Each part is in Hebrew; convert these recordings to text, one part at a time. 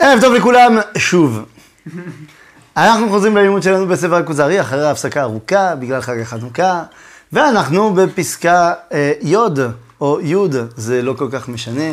ערב טוב לכולם, שוב. אנחנו חוזרים ללימוד שלנו בספר הכוזרי, אחרי ההפסקה ארוכה, בגלל חג החנוכה, ואנחנו בפסקה יוד, או יוד, זה לא כל כך משנה.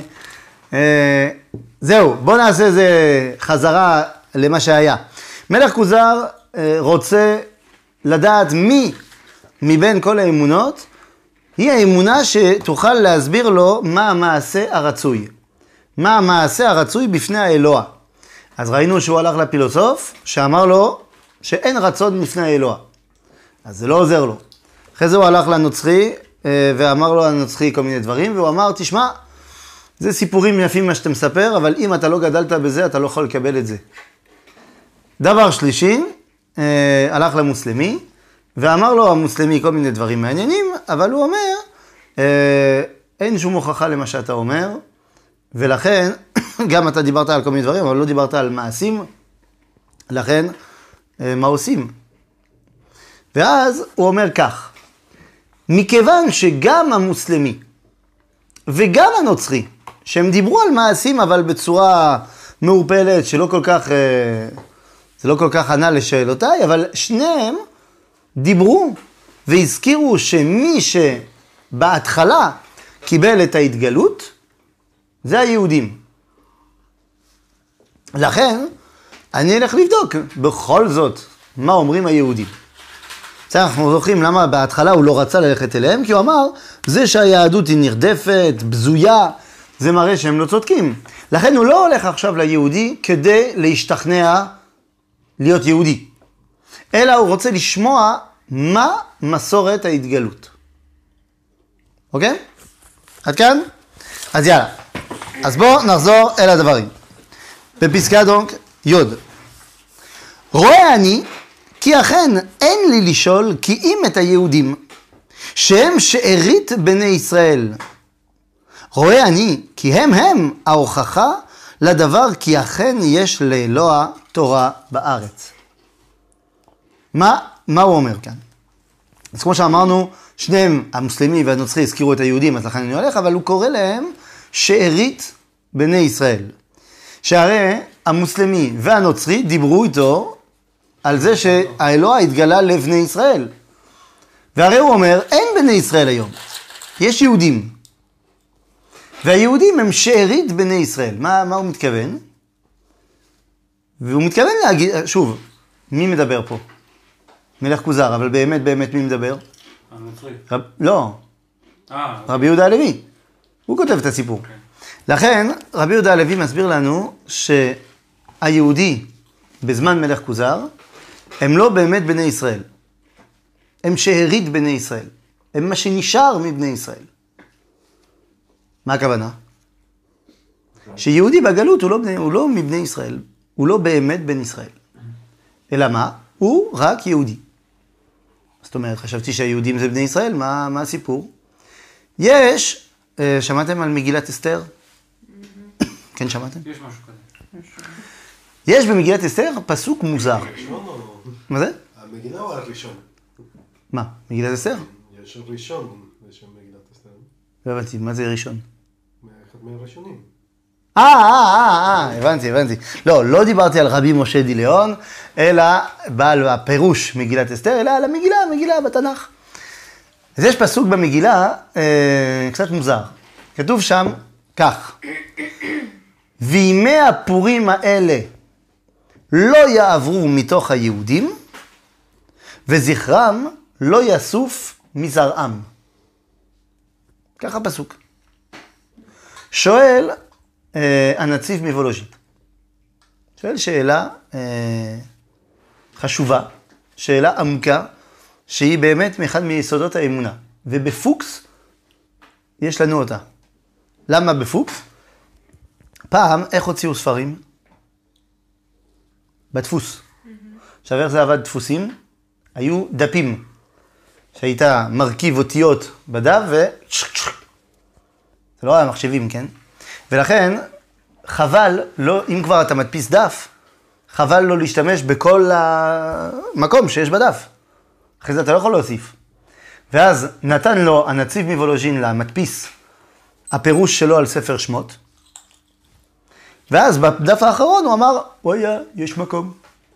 זהו, בואו נעשה איזה חזרה למה שהיה. מלך כוזר רוצה לדעת מי מבין כל האמונות, היא האמונה שתוכל להסביר לו מה המעשה הרצוי. מה המעשה הרצוי בפני האלוה. אז ראינו שהוא הלך לפילוסוף, שאמר לו שאין רצון בפני האלוה. אז זה לא עוזר לו. אחרי זה הוא הלך לנוצרי, ואמר לו לנוצרי כל מיני דברים, והוא אמר, תשמע, זה סיפורים יפים מה שאתה מספר, אבל אם אתה לא גדלת בזה, אתה לא יכול לקבל את זה. דבר שלישי, הלך למוסלמי, ואמר לו המוסלמי כל מיני דברים מעניינים, אבל הוא אומר, אין שום הוכחה למה שאתה אומר, ולכן, גם אתה דיברת על כל מיני דברים, אבל לא דיברת על מעשים, לכן, מה עושים? ואז הוא אומר כך, מכיוון שגם המוסלמי וגם הנוצרי, שהם דיברו על מעשים, אבל בצורה מעורפלת, שלא כל כך, זה לא כל כך ענה לשאלותיי, אבל שניהם דיברו והזכירו שמי שבהתחלה קיבל את ההתגלות, זה היהודים. לכן, אני אלך לבדוק בכל זאת מה אומרים היהודים. אנחנו זוכרים למה בהתחלה הוא לא רצה ללכת אליהם, כי הוא אמר, זה שהיהדות היא נרדפת, בזויה, זה מראה שהם לא צודקים. לכן הוא לא הולך עכשיו ליהודי כדי להשתכנע להיות יהודי, אלא הוא רוצה לשמוע מה מסורת ההתגלות. אוקיי? עד כאן? אז יאללה. אז בואו נחזור אל הדברים. בפסקה דונק, יוד. רואה אני, כי אכן אין לי לשאול כי אם את היהודים, שהם שארית בני ישראל. רואה אני, כי הם ההוכחה לדבר כי אכן יש לאלוה תורה בארץ. מה הוא אומר כאן? אז כמו שאמרנו, שניהם, המוסלמי והנוצרי, הזכירו את היהודים, אז לכן אני הולך, אבל הוא קורא להם שארית בני ישראל. שהרי המוסלמי והנוצרי דיברו איתו על זה שהאלוה התגלה לבני ישראל. והרי הוא אומר, אין בני ישראל היום, יש יהודים. והיהודים הם שארית בני ישראל. מה הוא מתכוון? והוא מתכוון להגיד, שוב, מי מדבר פה? מלך כוזר, אבל באמת מי מדבר? הנוצרי. לא, רבי יהודה הלוי. הוא כותב את הסיפור. לכן, רבי יהודה הלוי מסביר לנו שהיהודי בזמן מלך כוזר, הם לא באמת בני ישראל. הם שארית בני ישראל. הם מה שנשאר מבני ישראל. מה הכוונה? שיהודי בגלות הוא לא מבני ישראל. הוא לא באמת בן ישראל. אלא מה? הוא רק יהודי. זאת אומרת, חשבתי שהיהודים זה בני ישראל, מה הסיפור? יש, שמעתם על מגילת אסתר? כן, שמעתם? יש משהו כזה. יש במגילת אסתר פסוק מוזר. מה זה? המגילה או הראשון? מה? מגילת אסתר? יש ראשון בשם מגילת אסתר. לא הבנתי, מה זה ראשון? אחד מהראשונים. הבנתי. לא דיברתי על רבי משה דיליון, אלא בעל הפירוש מגילת אסתר, אלא על המגילה בתנ"ך. אז יש פסוק במגילה קצת מוזר. כתוב שם כך, וימי הפורים האלה לא יעברו מתוך היהודים, וזכרם לא יסוף מזרעם. ככה פסוק. שואל הנציב מוולוז'ין. שואל שאלה חשובה, שאלה עמוקה, שהיא באמת מאחד מיסודות האמונה. ובפוקס יש לנו אותה. למה בפוקס? פעם, איך הוציאו ספרים? בדפוס. עכשיו, איך זה עבד דפוסים? היו דפים, שהיית מרכיב אותיות בדף זה לא היה מחשבים, כן? ולכן, חבל, אם כבר אתה מדפיס דף, חבל לא להשתמש בכל המקום שיש בדף. אחרי זה אתה לא יכול להוסיף. ואז נתן לו הנציב מוולוז'ין למדפיס הפירוש שלו על ספר שמות, ואז בדף האחרון הוא אמר, אוי, יש מקום.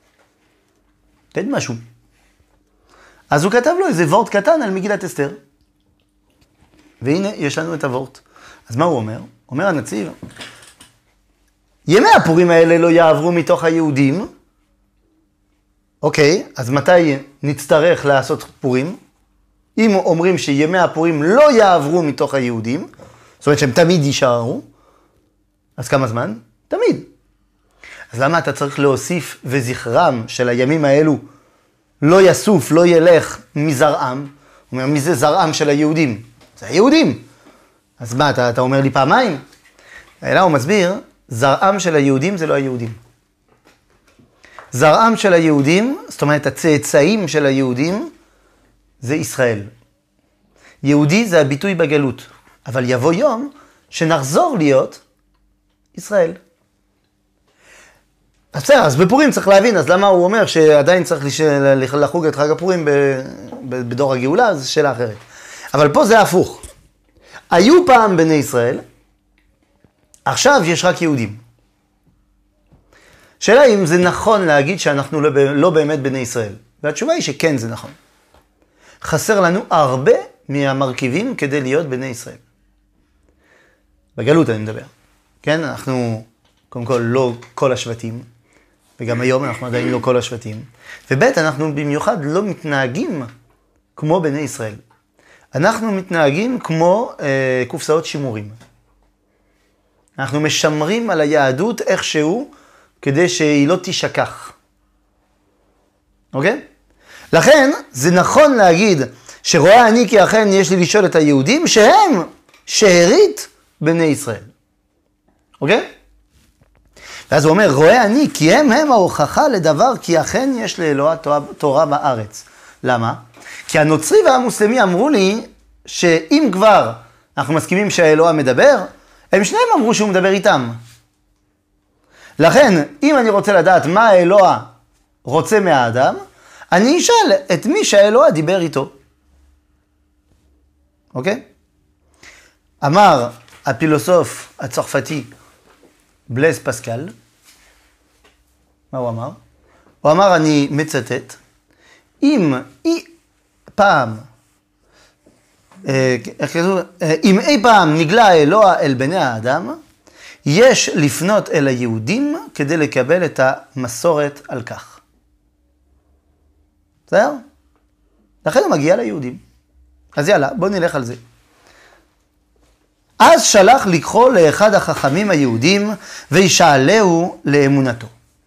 תן משהו. אז הוא כתב לו איזה וורט קטן על מגילת אסתר. והנה, יש לנו את הוורט. אז מה הוא אומר? אומר הנציב, ימי הפורים האלה לא יעברו מתוך היהודים. אוקיי, אז מתי נצטרך לעשות פורים? אם אומרים שימי הפורים לא יעברו מתוך היהודים, זאת אומרת שהם תמיד יישארו, אז כמה זמן? תמיד. אז למה אתה צריך להוסיף וזכרם של הימים האלו לא יסוף, לא ילך מזרעם? הוא אומר, מי זה זרעם של היהודים? זה היהודים. אז מה, אתה אומר לי פעמיים? אלא הוא מסביר, זרעם של היהודים זה לא היהודים. זרעם של היהודים, זאת אומרת הצאצאים של היהודים, זה ישראל. יהודי זה הביטוי בגלות, אבל יבוא יום שנחזור להיות ישראל. אז בסדר, אז בפורים צריך להבין, אז למה הוא אומר שעדיין צריך לחוג את חג הפורים בדור הגאולה, זו שאלה אחרת. אבל פה זה הפוך. היו פעם בני ישראל, עכשיו יש רק יהודים. שאלה אם זה נכון להגיד שאנחנו לא באמת בני ישראל. והתשובה היא שכן זה נכון. חסר לנו הרבה מהמרכיבים כדי להיות בני ישראל. בגלות אני מדבר. כן, אנחנו קודם כל לא כל השבטים, וגם היום אנחנו עדיין לא כל השבטים. וב' אנחנו במיוחד לא מתנהגים כמו בני ישראל. אנחנו מתנהגים כמו קופסאות שימורים. אנחנו משמרים על היהדות איכשהו, כדי שהיא לא תשכח. אוקיי? לכן, זה נכון להגיד שרואה אני כי אכן יש לי לשאול את היהודים שהם שארית בני ישראל. אוקיי? ואז הוא אומר, רואה אני כי הם ההוכחה לדבר כי אכן יש לאלוה תורה בארץ. למה? כי הנוצרי והמוסלמי אמרו לי שאם כבר אנחנו מסכימים שהאלוה מדבר, הם שניהם אמרו שהוא מדבר איתם. לכן, אם אני רוצה לדעת מה האלוה רוצה מהאדם, אני אשאל את מי שהאלוה דיבר איתו. אוקיי? אמר הפילוסוף הצרפתי בלז פסקל, מה הוא אמר? הוא אמר, אני מצטט, אם אי פעם נגלה האלוה אל בני האדם, יש לפנות אל היהודים כדי לקבל את המסורת על כך. בסדר? לכן הוא מגיע ליהודים. אז יאללה, בוא נלך על זה. אז שלח לקחו לאחד החכמים היהודים וישאלהו לאמונתו.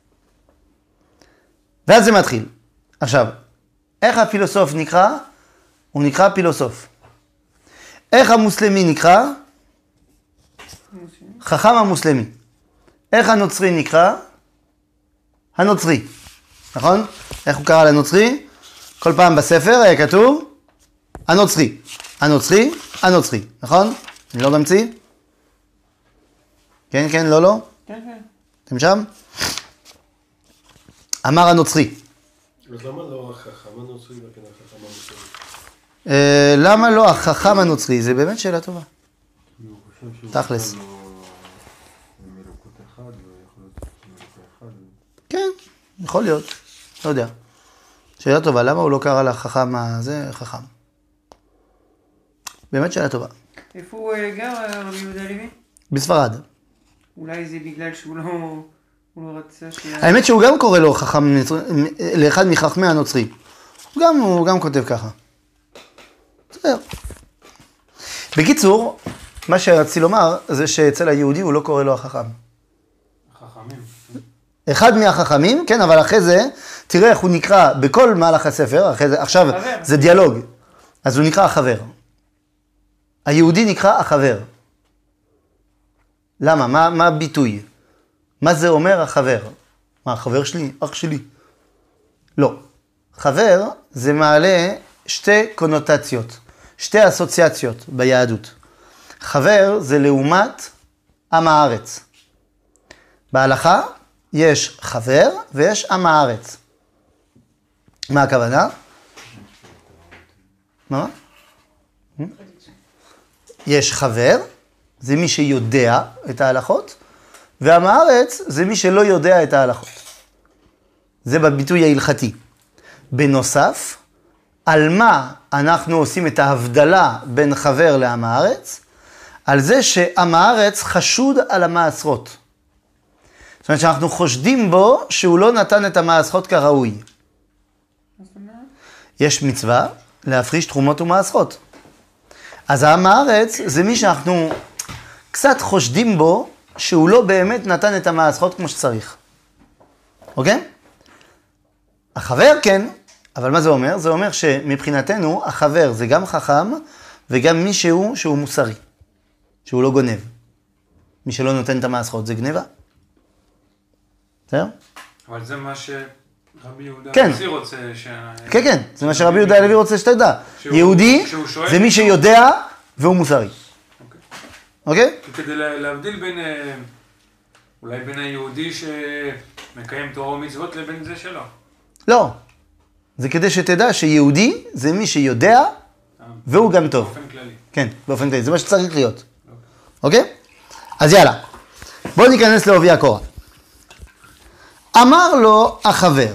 ואז זה מתחיל. עכשיו, איך הפילוסוף נקרא? הוא נקרא פילוסוף. איך המוסלמי נקרא? חכם המוסלמי. איך הנוצרי נקרא? הנוצרי. נכון? איך הוא קרא לנוצרי? כל פעם בספר היה כתוב הנוצרי. הנוצרי, הנוצרי. נכון? אני לא ממציא? כן, כן, לא, לא? כן, כן. אתם שם? אמר הנוצרי. אז למה לא החכם הנוצרי וכן החכם המוסלמי? למה לא החכם הנוצרי? זה באמת שאלה טובה. אני חושב שהוא תכלס. נתן לו מלוקות אחד, ויכול להיות מלוקות אחד. כן, יכול להיות. לא יודע. שאלה טובה, למה הוא לא קרא לחכם הזה חכם? באמת שאלה טובה. איפה הוא גר, רבי יהודה לוי? בספרד. אולי זה בגלל שהוא לא רצה האמת שהוא גם קורא לו חכם, לאחד מחכמי הנוצרי. הוא גם כותב ככה. בסדר. בקיצור, מה שרציתי לומר זה שאצל היהודי הוא לא קורא לו החכם. חכמים. אחד מהחכמים, כן, אבל אחרי זה, תראה איך הוא נקרא בכל מהלך הספר, אחרי זה, עכשיו זה דיאלוג, אז הוא נקרא החבר. היהודי נקרא החבר. למה? מה הביטוי? מה זה אומר החבר? מה, החבר שלי? אח שלי? לא. חבר זה מעלה שתי קונוטציות, שתי אסוציאציות ביהדות. חבר זה לעומת עם הארץ. בהלכה יש חבר ויש עם הארץ. מה הכוונה? מה? יש חבר, זה מי שיודע את ההלכות, ועם הארץ זה מי שלא יודע את ההלכות. זה בביטוי ההלכתי. בנוסף, על מה אנחנו עושים את ההבדלה בין חבר לעם הארץ? על זה שעם הארץ חשוד על המעשרות. זאת אומרת שאנחנו חושדים בו שהוא לא נתן את המעשרות כראוי. יש מצווה להפריש תרומות ומעשרות. אז העם הארץ זה מי שאנחנו קצת חושדים בו שהוא לא באמת נתן את המעשרות כמו שצריך. אוקיי? החבר כן, אבל מה זה אומר? זה אומר שמבחינתנו החבר זה גם חכם וגם מישהו שהוא מוסרי, שהוא לא גונב. מי שלא נותן את המעשרות זה גניבה. בסדר? אבל זה מה שרבי יהודה הנשיא רוצה כן, כן, זה מה שרבי יהודה הלוי רוצה שתדע. יהודי זה מי שיודע והוא מוסרי. אוקיי? כדי להבדיל בין, אולי בין היהודי שמקיים תורה ומצוות לבין זה שלו. לא. זה כדי שתדע שיהודי זה מי שיודע והוא גם טוב. באופן כללי. כן, באופן כללי. זה מה שצריך להיות. אוקיי? אז יאללה. בואו ניכנס לעובי הקורה. אמר לו החבר,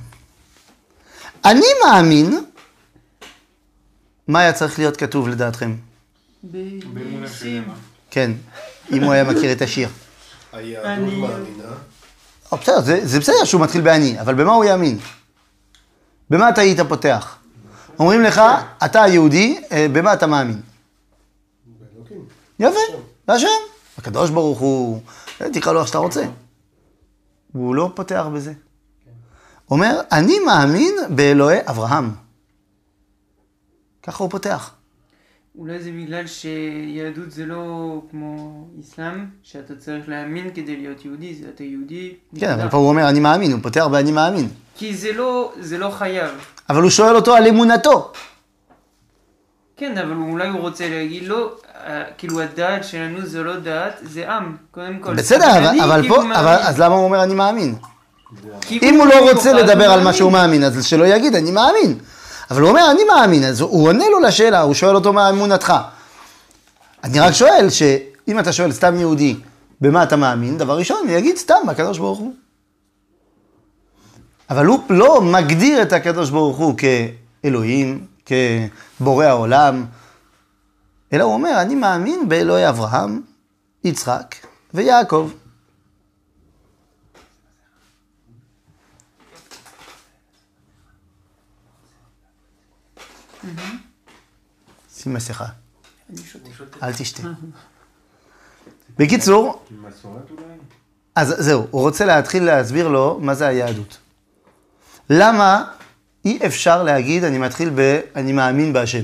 אני מאמין, מה היה צריך להיות כתוב לדעתכם? באמונה של מה? כן, אם הוא היה מכיר את השיר. היהדות מאמינה. בסדר, זה בסדר שהוא מתחיל בעני, אבל במה הוא יאמין? במה אתה היית פותח? אומרים לך, אתה היהודי, במה אתה מאמין? באלוקים. יפה, להשם. הקדוש ברוך הוא, תקרא לו איך שאתה רוצה. הוא לא פותח בזה. אומר, אני מאמין באלוהי אברהם. ככה הוא פותח. אולי זה בגלל שיהדות זה לא כמו אסלאם, שאתה צריך להאמין כדי להיות יהודי, זה אתה יהודי. כן, אבל פה הוא אומר, אני מאמין, הוא פותח באני מאמין. כי זה לא חייב. אבל הוא שואל אותו על אמונתו. כן, אבל אולי הוא רוצה להגיד לו, כאילו הדעת שלנו זה לא דעת, זה עם, קודם כל. בסדר, אבל פה, אז למה הוא אומר אני מאמין? כי אם הוא לא רוצה לדבר על מה שהוא מאמין, אז שלא יגיד אני מאמין. אבל הוא אומר אני מאמין, אז הוא עונה לו לשאלה, הוא שואל אותו מה אמונתך. אני רק שואל שאם אתה שואל סתם יהודי, במה אתה מאמין? דבר ראשון, הוא יגיד סתם, הקדוש ברוך הוא. אבל הוא לא מגדיר את הקדוש ברוך הוא כאלוהים, כבורא העולם, אלא הוא אומר, אני מאמין באלוהי אברהם, יצחק ויעקב. שים מסכה. אל תשתה. בקיצור, מסורת אולי? אז זהו, הוא רוצה להתחיל להסביר לו מה זה היהדות. למה אי אפשר להגיד אני מתחיל אני מאמין בהשם?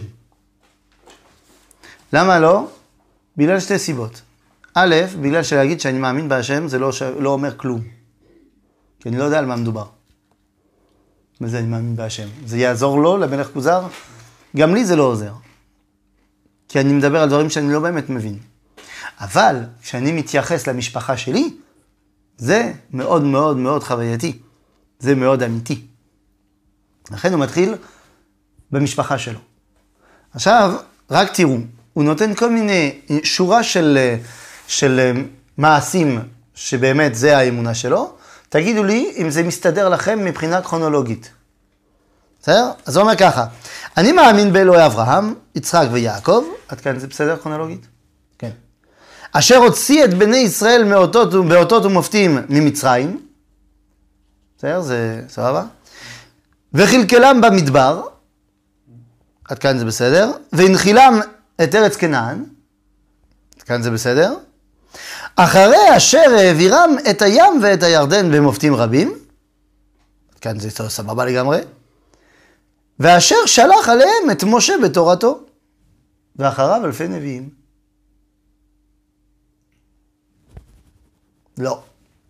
למה לא? בגלל שתי סיבות. א', בגלל שלהגיד שאני מאמין בהשם זה לא אומר כלום. כי אני לא יודע על מה מדובר. מה זה אני מאמין בהשם? זה יעזור לו, למלך כוזר? גם לי זה לא עוזר. כי אני מדבר על דברים שאני לא באמת מבין. אבל כשאני מתייחס למשפחה שלי, זה מאוד מאוד מאוד חווייתי. זה מאוד אמיתי. לכן הוא מתחיל במשפחה שלו. עכשיו, רק תראו, הוא נותן כל מיני שורה של מעשים שבאמת זה האמונה שלו. תגידו לי אם זה מסתדר לכם מבחינה כרונולוגית. בסדר? אז הוא אומר ככה, אני מאמין באלוהי אברהם, יצחק ויעקב, עד כאן זה בסדר כרונולוגית? כן. אשר הוציא את בני ישראל באותות ומופתים ממצרים, בסדר? זה סבבה? וחלקלם במדבר, עד כאן זה בסדר, והנחילם את ארץ כנען, עד כאן זה בסדר, אחרי אשר העבירם את הים ואת הירדן במופתים רבים, עד כאן זה סבבה לגמרי, ואשר שלח עליהם את משה בתורתו, ואחריו אלפי נביאים. לא.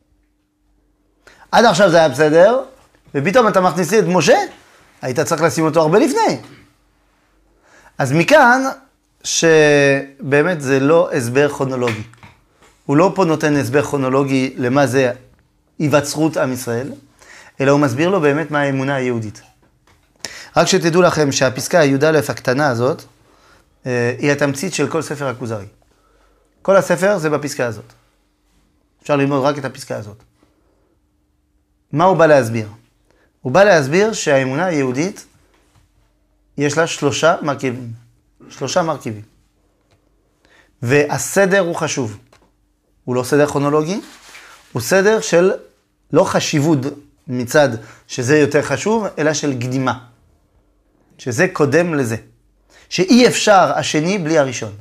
עד עכשיו זה היה בסדר, ופתאום אתה מכניס לי את משה, היית צריך לשים אותו הרבה לפני. אז מכאן שבאמת זה לא הסבר כרונולוגי. הוא לא פה נותן הסבר כרונולוגי למה זה היווצרות עם ישראל, אלא הוא מסביר לו באמת מה האמונה היהודית. רק שתדעו לכם שהפסקה י"א הקטנה הזאת, היא התמצית של כל ספר הכוזרי. כל הספר זה בפסקה הזאת. אפשר ללמוד רק את הפסקה הזאת. מה הוא בא להסביר? הוא בא להסביר שהאמונה היהודית, יש לה 3 מרכיבים. 3 מרכיבים. והסדר הוא חשוב. הוא לא סדר כרונולוגי, הוא סדר של לא חשיבות מצד שזה יותר חשוב, אלא של קדימה. שזה קודם לזה. שאי אפשר השני בלי הראשון.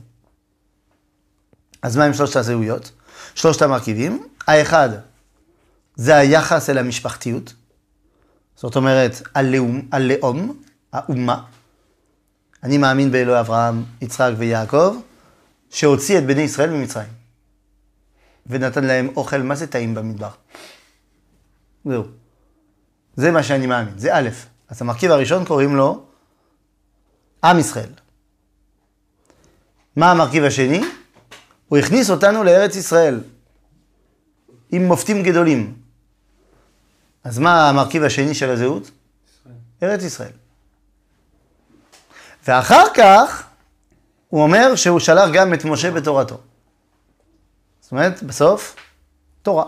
אז מה עם 3 הזהויות? 3 המרכיבים. האחד, זה היחס אל המשפחתיות. זאת אומרת, הלאום, האומה. אני מאמין באלוהי אברהם, יצחק ויעקב, שהוציא את בני ישראל ממצרים. ונתן להם אוכל, מה זה טעים במדבר? זהו. זה מה שאני מאמין, זה א'. אז המרכיב הראשון קוראים לו עם ישראל. מה המרכיב השני? הוא הכניס אותנו לארץ ישראל, עם מופתים גדולים. אז מה המרכיב השני של הזהות? ישראל. ארץ ישראל. ואחר כך, הוא אומר שהוא שלח גם את משה בתורתו. זאת אומרת, בסוף, תורה.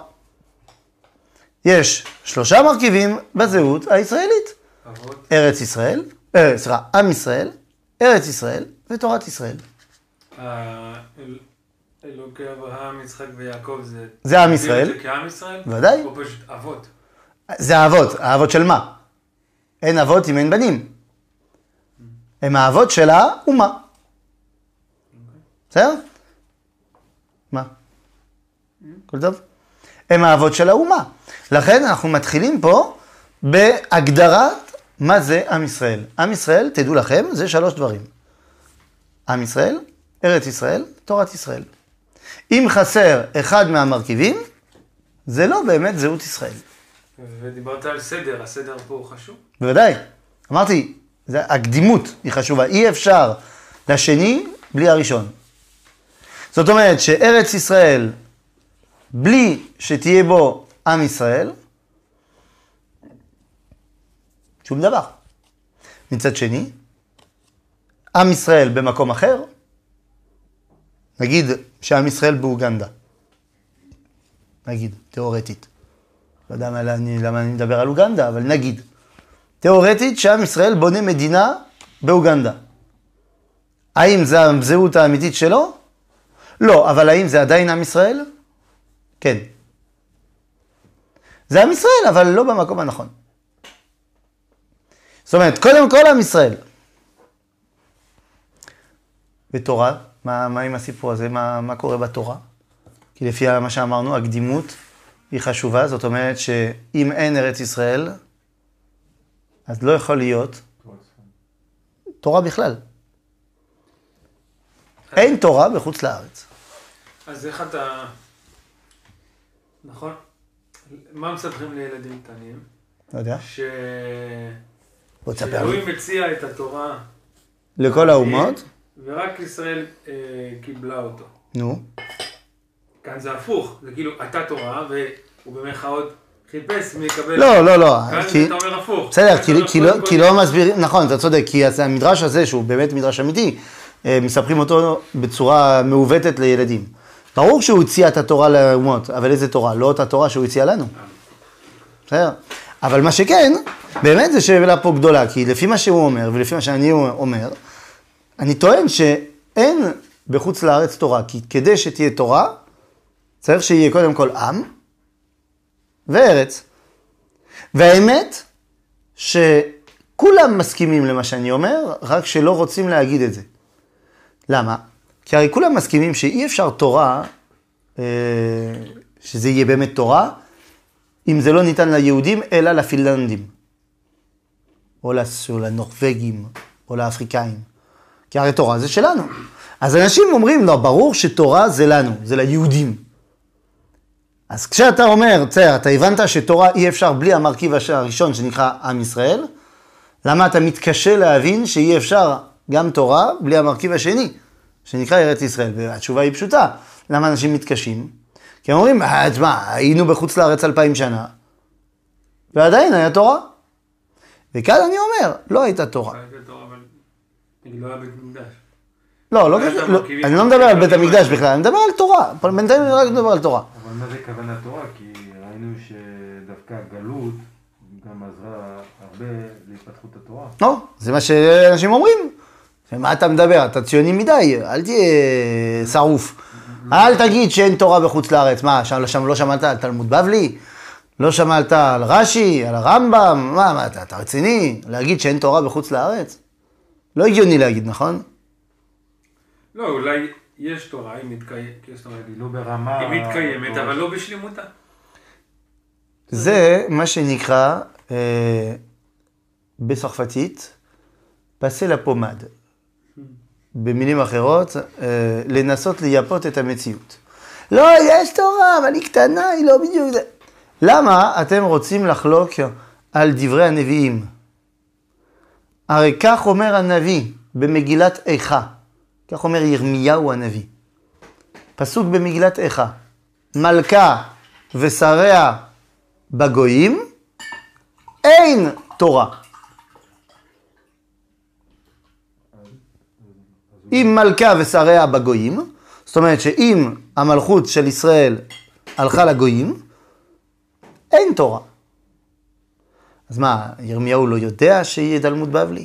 יש 3 מרכיבים בזהות הישראלית. אבות. ארץ ישראל, עם ישראל, ארץ ישראל ותורת ישראל. אלוקי אברהם, יצחק ויעקב זה עם ישראל. זה כעם ישראל? ודאי. או פשוט אבות? זה האבות. האבות של מה? אין אבות אם אין בנים. הם האבות של האומה. בסדר? מה? כל טוב? הם האבות של האומה. לכן אנחנו מתחילים פה בהגדרת מה זה עם ישראל. עם ישראל, תדעו לכם, זה 3 דברים. עם ישראל, ארץ ישראל, תורת ישראל. אם חסר אחד מהמרכיבים, זה לא באמת זהות ישראל. ודיברת על סדר, הסדר פה הוא חשוב? בוודאי. אמרתי, הקדימות היא חשובה. אי אפשר לשני בלי הראשון. זאת אומרת שארץ ישראל, בלי שתהיה בו עם ישראל, שום דבר. מצד שני, עם ישראל במקום אחר, נגיד שעם ישראל באוגנדה. נגיד, תיאורטית. לא יודע למה אני מדבר על אוגנדה, אבל נגיד. תיאורטית שעם ישראל בונה מדינה באוגנדה. האם זה הזהות האמיתית שלו? לא, אבל האם זה עדיין עם ישראל? כן. זה עם ישראל, אבל לא במקום הנכון. זאת אומרת, קודם כל עם ישראל. בתורה, מה עם הסיפור הזה? מה קורה בתורה? כי לפי מה שאמרנו, הקדימות היא חשובה. זאת אומרת שאם אין ארץ ישראל, אז לא יכול להיות תורה בכלל. אין תורה בחוץ לארץ. אז איך אתה... נכון? מה מספרים לילדים קטנים? לא יודע. שאלוהים מציע את התורה לכל האומות. ורק ישראל קיבלה אותו. נו. כאן זה הפוך. זה כאילו, הייתה תורה, והוא במרכאות חיפש מי יקבל... לא. כאן אתה אומר הפוך. בסדר, כי לא מסבירים... נכון, אתה צודק, כי המדרש הזה, שהוא באמת מדרש אמיתי, מספרים אותו בצורה מעוותת לילדים. ברור שהוא הציע את התורה לאומות, אבל איזה תורה? לא אותה תורה שהוא הציע לנו. בסדר? אבל מה שכן, באמת זה שאלה פה גדולה, כי לפי מה שהוא אומר, ולפי מה שאני אומר, אני טוען שאין בחוץ לארץ תורה, כי כדי שתהיה תורה, צריך שיהיה קודם כל עם וארץ. והאמת שכולם מסכימים למה שאני אומר, רק שלא רוצים להגיד את זה. למה? כי הרי כולם מסכימים שאי אפשר תורה, שזה יהיה באמת תורה, אם זה לא ניתן ליהודים, אלא לפינלנדים. או לנורווגים, או לאפריקאים. כי הרי תורה זה שלנו. אז אנשים אומרים, לא, ברור שתורה זה לנו, זה ליהודים. אז כשאתה אומר, אתה הבנת שתורה אי אפשר בלי המרכיב הראשון שנקרא עם ישראל, למה אתה מתקשה להבין שאי אפשר גם תורה בלי המרכיב השני, שנקרא ארץ ישראל? והתשובה היא פשוטה. למה אנשים מתקשים? כי הם אומרים, היינו בחוץ לארץ 2000 שנה, ועדיין היה תורה. וכאן אני אומר, לא הייתה תורה. הייתה תורה, אבל לא היה בית מקדש. לא, אני לא מדבר על בית המקדש בכלל, אני מדבר על תורה. בינתיים אני רק מדבר על תורה. אבל מה זה כוונת תורה? כי ראינו שדווקא הגלות גם עזרה הרבה להתפתחות התורה. לא, זה מה שאנשים אומרים. מה אתה מדבר? אתה ציוני מדי, אל תהיה שרוף. אל תגיד שאין תורה בחוץ לארץ. מה, שם לא שמעת על תלמוד בבלי? לא שמעת על רש"י, על הרמב"ם? מה, אתה רציני? להגיד שאין תורה בחוץ לארץ? לא הגיוני להגיד, נכון? לא, אולי יש תורה, היא מתקיימת, לא ברמה... היא מתקיימת, אבל לא בשלמותה. זה מה שנקרא בצרפתית, פסה לפומד. במילים אחרות, לנסות לייפות את המציאות. לא, יש תורה, אבל היא קטנה, היא לא בדיוק זה. למה אתם רוצים לחלוק על דברי הנביאים? הרי כך אומר הנביא במגילת איכה. כך אומר ירמיהו הנביא. פסוק במגילת איכה. מלכה ושריה בגויים, אין תורה. אם מלכה ושריה בגויים, זאת אומרת שאם המלכות של ישראל הלכה לגויים, אין תורה. אז מה, ירמיהו לא יודע שיהיה תלמוד בבלי?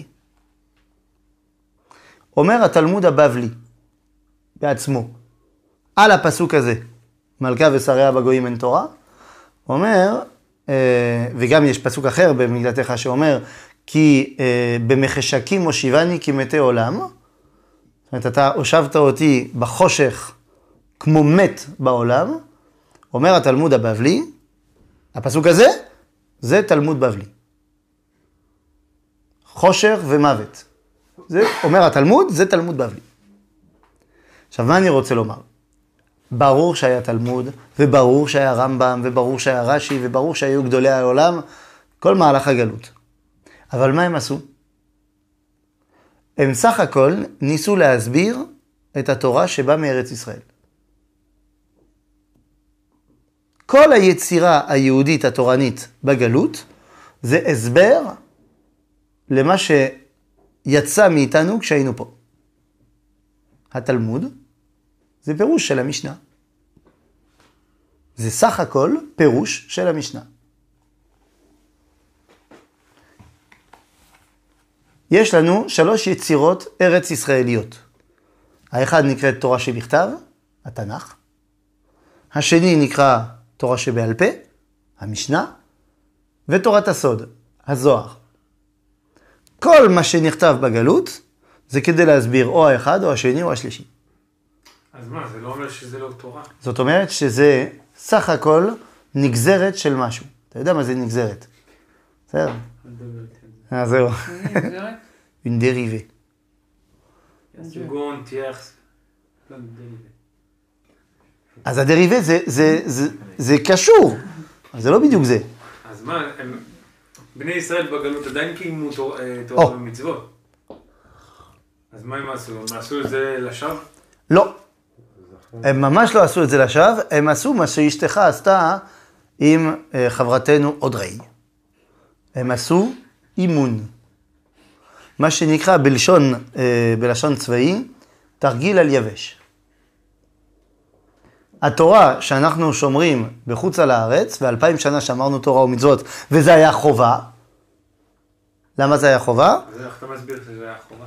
אומר התלמוד הבבלי בעצמו, על הפסוק הזה, מלכה ושריה בגויים אין תורה, אומר, וגם יש פסוק אחר במגילת איכה שאומר, כי במחשכים הושיבני כמתי עולם, זאת אומרת, אתה הושבת אותי בחושך כמו מת בעולם, אומר התלמוד הבבלי, הפסוק הזה, זה תלמוד בבלי. חושך ומוות. זה אומר התלמוד, זה תלמוד בבלי. עכשיו, מה אני רוצה לומר? ברור שהיה תלמוד, וברור שהיה רמב"ם, וברור שהיה רש"י, וברור שהיו גדולי העולם, כל מהלך הגלות. אבל מה הם עשו? הם סך הכל ניסו להסביר את התורה שבאה מארץ ישראל. כל היצירה היהודית התורנית בגלות, זה הסבר למה שיצא מאיתנו כשהיינו פה. התלמוד זה פירוש של המשנה. זה סך הכל פירוש של המשנה. יש לנו 3 יצירות ארץ ישראליות. האחד נקרא תורה שבכתב, התנ"ך. השני נקרא תורה שבעל פה, המשנה. ותורת הסוד, הזוהר. כל מה שנכתב בגלות, זה כדי להסביר או האחד או השני או השלישי. אז מה, זה לא אומר שזה לא תורה? זאת אומרת שזה סך הכל נגזרת של משהו. אתה יודע מה זה נגזרת? בסדר? זהו. Une dérivée. סגון, תיאח, לא דריבה. אז הדריבה זה קשור, אבל זה לא בדיוק זה. אז מה, בני ישראל בגלות עדיין קיימו תורה ומצוות. אז מה הם עשו? הם עשו את זה לשווא? לא. הם ממש לא עשו את זה לשווא, הם עשו מה שאשתך עשתה עם חברתנו אודרי. הם עשו אימון. מה שנקרא בלשון צבאי, תרגיל על יבש. התורה שאנחנו שומרים בחוץ על הארץ, ו2000 שנה שמרנו תורה ומצוות, וזה היה חובה. למה זה היה חובה? איך אתה מסביר שזה היה חובה?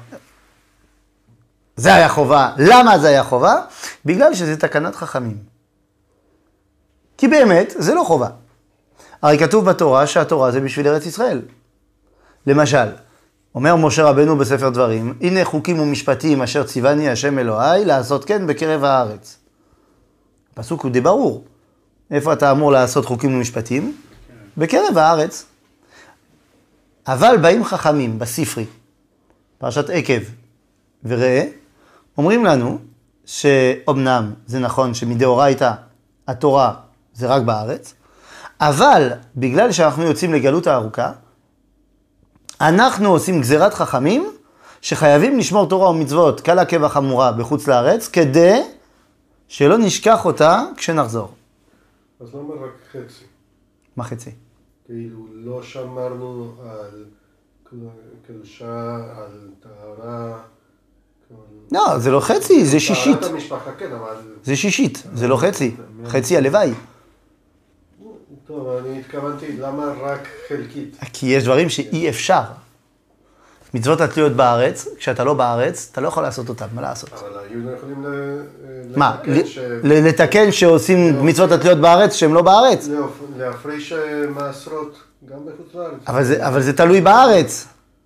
זה היה חובה. למה זה היה חובה? בגלל שזה תקנת חכמים. כי באמת זה לא חובה. הרי כתוב בתורה שהתורה זה בשביל ארץ ישראל. למשל, אומר משה רבנו בספר דברים, הנה חוקים ומשפטים אשר ציווני השם אלוהי לעשות כן בקרב הארץ. הפסוק הוא די ברור. איפה אתה אמור לעשות חוקים ומשפטים? בקרב הארץ. אבל באים חכמים בספרי, פרשת עקב וראה, אומרים לנו שאומנם זה נכון שמדאורייתא התורה זה רק בארץ, אבל בגלל שאנחנו יוצאים לגלות הארוכה, אנחנו עושים גזירת חכמים שחייבים לשמור תורה ומצוות קלה כבחמורה בחוץ לארץ, כדי שלא נשכח אותה כשנחזור. אז למה רק חצי? מה חצי? כאילו לא שמרנו על קדושה, על טהרה. לא, זה לא חצי, זה שישית. טהרת המשפחה כן, אבל... זה שישית, זה לא חצי. חצי הלוואי. טוב, אני התכוונתי, למה רק חלקית? כי יש דברים שאי אפשר. מצוות התלויות בארץ, כשאתה לא בארץ, אתה לא יכול לעשות אותם, מה לעשות? אבל היהודים יכולים מה? לתקן לתקן שעושים מצוות התלויות בארץ שהם לא בארץ? להפריש מעשרות גם בחוץ לארץ. אבל זה תלוי בארץ.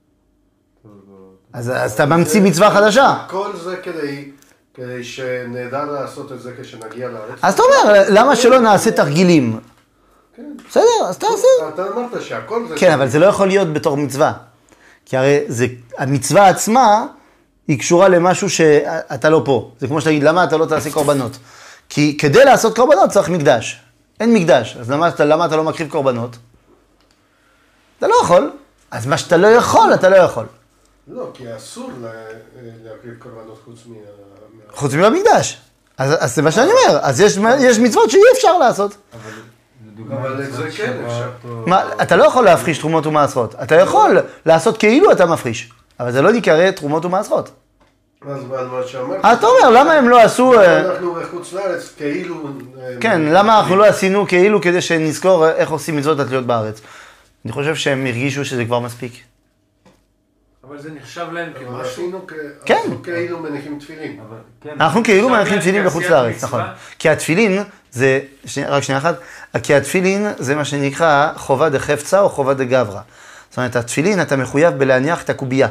אז אתה ממציא מצווה חדשה. כל זה כדי שנדע לעשות את זה כשנגיע לארץ. אז אתה אומר, למה שלא נעשה תרגילים? כן. בסדר, אז תעשה. אתה אמרת שהכל זה... כן, אבל זה לא יכול להיות בתור מצווה. כי הרי המצווה עצמה היא קשורה למשהו שאתה לא פה. זה כמו שתגיד, למה אתה לא תעשה קורבנות? כי כדי לעשות קורבנות צריך מקדש. אין מקדש. אז למה אתה לא מקריב קורבנות? אתה לא יכול. אז מה שאתה לא יכול, אתה לא יכול. לא, כי אסור להקריב קורבנות חוץ מהמקדש. אז זה מה שאני אומר. אז יש מצוות שאי אפשר לעשות. אבל את זה כן אפשר. אתה לא יכול להפריש תרומות ומעשרות. אתה יכול לעשות כאילו אתה מפריש. אבל זה לא נקרא תרומות ומעשרות. אז מה שאמרת... אתה אומר, למה הם לא עשו... אנחנו בחוץ לארץ כאילו... כן, למה אנחנו לא עשינו כאילו כדי שנזכור איך עושים מצוות התלויות בארץ? אני חושב שהם הרגישו שזה כבר מספיק. אבל זה נחשב להם אבל כמשהו. עשינו כאילו מניחים תפילין. אנחנו כאילו מניחים תפילין בחוץ לארץ, מצווה. נכון. כי התפילין זה, רק שנייה אחת, כי התפילין זה מה שנקרא חובה דחפצה או חובה דגברא. זאת אומרת, התפילין אתה מחויב בלהניח את הקובייה.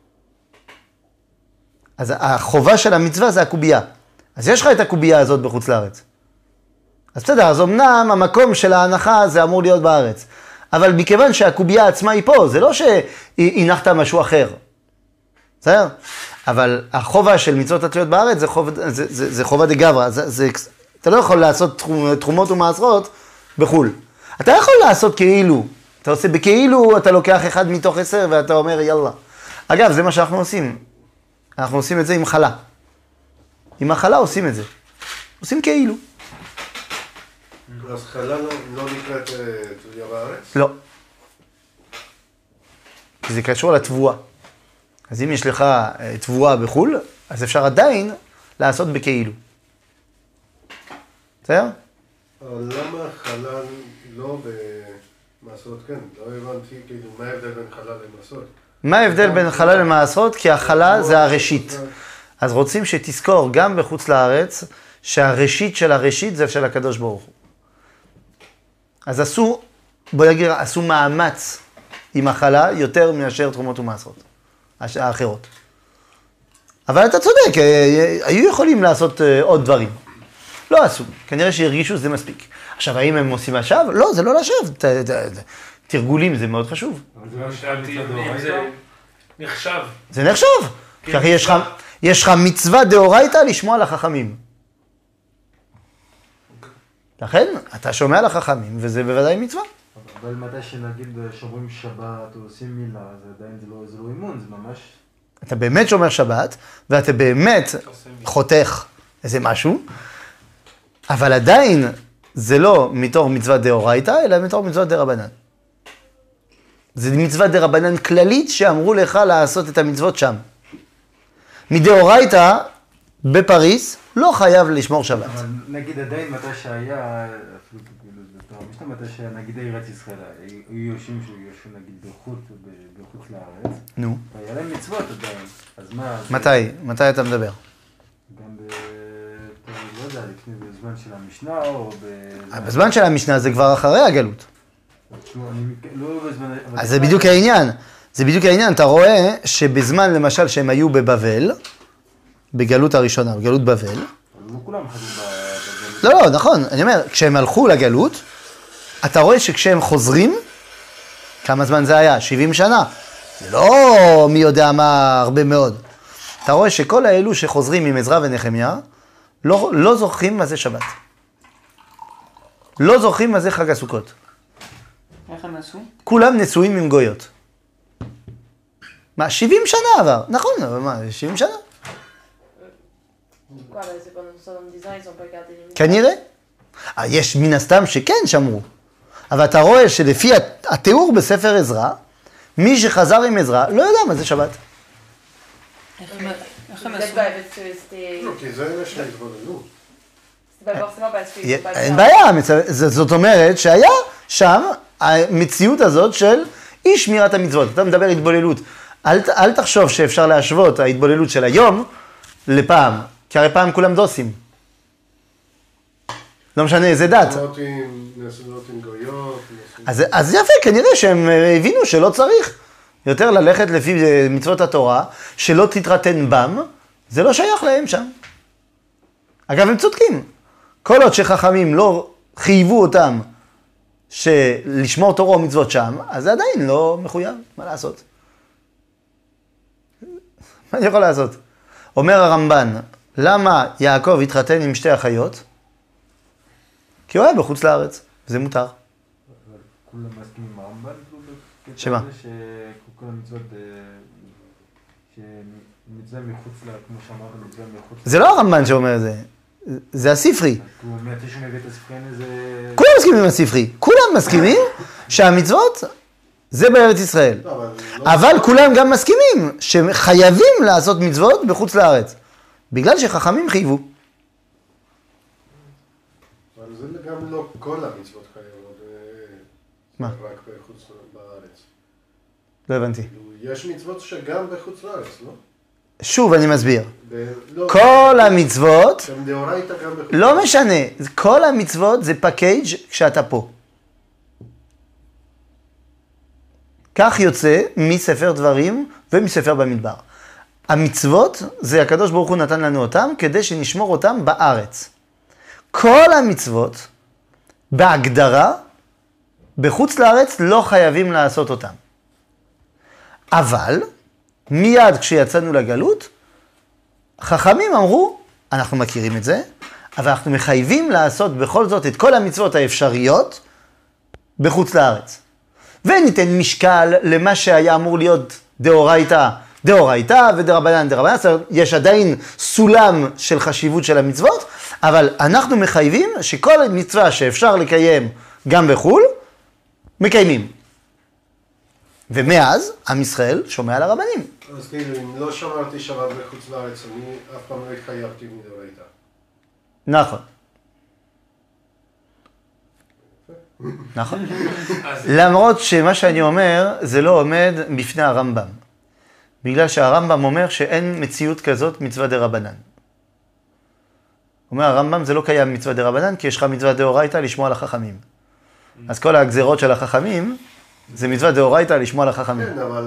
אז החובה של המצווה זה הקובייה. אז יש לך את הקובייה הזאת בחוץ לארץ. אז בסדר, אז אמנם המקום של ההנחה זה אמור להיות בארץ. אבל מכיוון שהקובייה עצמה היא פה, זה לא שהנחת משהו אחר. בסדר? אבל החובה של מצוות התלויות בארץ זה חובה דגברא. אתה לא יכול לעשות תרומות ומעשרות בחו"ל. אתה יכול לעשות כאילו. אתה עושה בכאילו, אתה לוקח אחד מתוך 10 ואתה אומר יאללה. אגב, זה מה שאנחנו עושים. אנחנו עושים את זה עם חלה. עם החלה עושים את זה. עושים כאילו. אז חלה לא נקראת תלויה בארץ? לא. כי זה קשור לתבואה. אז אם יש לך תבואה בחו"ל, אז אפשר עדיין לעשות בכאילו. בסדר? אבל למה חלל לא במעשרות? כן, לא הבנתי כאילו מה ההבדל בין חלל למעשרות. מה ההבדל בין חלה למעשרות? כי החלה זה הראשית. אז רוצים שתזכור גם בחוץ לארץ, שהראשית של הראשית זה של הקדוש ברוך הוא. אז עשו מאמץ עם החלה יותר מאשר תרומות ומעשרות, האחרות. אבל אתה צודק, היו יכולים לעשות עוד דברים. לא עשו, כנראה שהרגישו שזה מספיק. עכשיו, האם הם עושים לשווא? לא, זה לא לשווא. תרגולים זה מאוד חשוב. זה נחשב. זה נחשב. ככה יש לך מצווה דאורייתא לשמוע לחכמים. לכן, אתה שומע לחכמים, וזה בוודאי מצווה. אבל מתי שנגיד שומרים שבת או עושים מילה, זה עדיין זה לא אימון, זה ממש... אתה באמת שומר שבת, ואתה באמת חותך איזה משהו, אבל עדיין זה לא מתור מצווה דאורייתא, אלא מתור מצווה דרבנן. זה מצווה דרבנן כללית שאמרו לך לעשות את המצוות שם. מדאורייתא, בפריס, לא חייב לשמור שבת. אבל נגיד עדיין מתי שהיה, אפילו כאילו, מתי שהיה נגיד ארץ ישראל, היו יושבים נגיד בחוץ לארץ. נו. והיה להם מצוות עדיין, אז מה... מתי אתה מדבר? גם לא יודע, לפני בזמן של המשנה או בזמן של המשנה זה כבר אחרי הגלות. לא בזמן... אז זה בדיוק העניין. זה בדיוק העניין. אתה רואה שבזמן למשל שהם היו בבבל, בגלות הראשונה, בגלות בבל. לא כולם חזרו בגלות. לא, נכון. אני אומר, כשהם הלכו לגלות, אתה רואה שכשהם חוזרים, כמה זמן זה היה? 70 שנה. זה לא מי יודע מה הרבה מאוד. אתה רואה שכל האלו שחוזרים עם עזרא ונחמיה, לא זוכרים מה זה שבת. לא זוכרים מה זה חג הסוכות. איך הם עשו? כולם נשואים עם גויות. מה, 70 שנה עבר. נכון, אבל מה, 70 שנה? כנראה. יש מן הסתם שכן שמרו. אבל אתה רואה שלפי התיאור בספר עזרא, מי שחזר עם עזרא לא יודע מה זה שבת. איך הם עשו? לא, כי זה יש להם התבוננות. Bah forcément parce qu'ils sont pas אין bien. בעיה, זאת אומרת שהיה שם המציאות הזאת של אי שמירת המצוות. אתה מדבר התבוללות. אל תחשוב שאפשר להשוות ההתבוללות של היום לפעם, כי הרי פעם כולם דוסים. לא משנה איזה דת. נשואות עם גויות. אז יפה, כנראה שהם הבינו שלא צריך יותר ללכת לפי מצוות התורה, שלא תתרתן בם, זה לא שייך להם שם. אגב, הם צודקים. כל עוד שחכמים לא חייבו אותם לשמור תורה או מצוות שם, אז זה עדיין לא מחויב, מה לעשות? מה אני יכול לעשות? אומר הרמב"ן, למה יעקב התחתן עם שתי אחיות? כי הוא היה בחוץ לארץ, זה מותר. כולם מסכימים עם הרמב"ן? שמה? שכל המצוות, שמצווה מחוץ לה, כמו שאמרת, מצווה מחוץ לה. זה לא הרמב"ן שאומר את זה, זה הספרי. הוא אומר, תשמע מבית הספרי איזה... כולם מסכימים עם הספרי, כולם מסכימים שהמצוות זה בארץ ישראל. אבל כולם גם מסכימים שחייבים לעשות מצוות בחוץ לארץ, בגלל שחכמים חייבו. אבל זה גם לא כל המצוות חייבות. מה? רק בחוץ לארץ. לא הבנתי. יש מצוות שגם בחוץ לארץ, לא? שוב אני מסביר. לא, כל המצוות, הם דאורייתא גם בחוץ. לא משנה, כל המצוות זה פקייג' כשאתה פה. כך יוצא מספר דברים ומספר במדבר. המצוות זה הקדוש ברוך הוא נתן לנו אותם כדי שנשמור אותם בארץ. כל המצוות בהגדרה בחוץ לארץ לא חייבים לעשות אותם. אבל מיד כשיצאנו לגלות, חכמים אמרו, אנחנו מכירים את זה, אבל אנחנו מחייבים לעשות בכל זאת את כל המצוות האפשריות בחוץ לארץ. וניתן משקל למה שהיה אמור להיות דאורייתא, דאורייתא ודרבנן דרבנן, זאת אומרת, יש עדיין סולם של חשיבות של המצוות, אבל אנחנו מחייבים שכל מצווה שאפשר לקיים גם בחו"ל, מקיימים. ומאז, עם ישראל שומע על הרבנים. אז כאילו, אם לא שמרתי שבת בחוץ לארץ, אני אף פעם לא התחייבתי מדאורייתא. נכון. נכון. למרות שמה שאני אומר, זה לא עומד בפני הרמב"ם. בגלל שהרמב"ם אומר שאין מציאות כזאת מצווה דרבנן. אומר הרמב"ם, זה לא קיים מצווה דרבנן, כי יש לך מצווה דאורייתא לשמוע על החכמים. אז כל הגזירות של החכמים, זה מצווה דאורייתא לשמוע על החכמים. כן, אבל...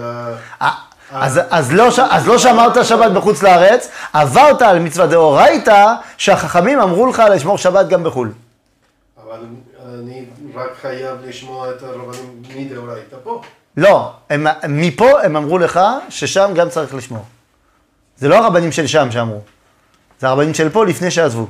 אז לא שמרת שבת בחוץ לארץ, עברת על מצווה דאורייתא, שהחכמים אמרו לך לשמור שבת גם בחו"ל. אבל אני רק חייב לשמוע את הרבנים מדאורייתא פה. לא, מפה הם אמרו לך ששם גם צריך לשמור. זה לא הרבנים של שם שאמרו, זה הרבנים של פה לפני שעזבו.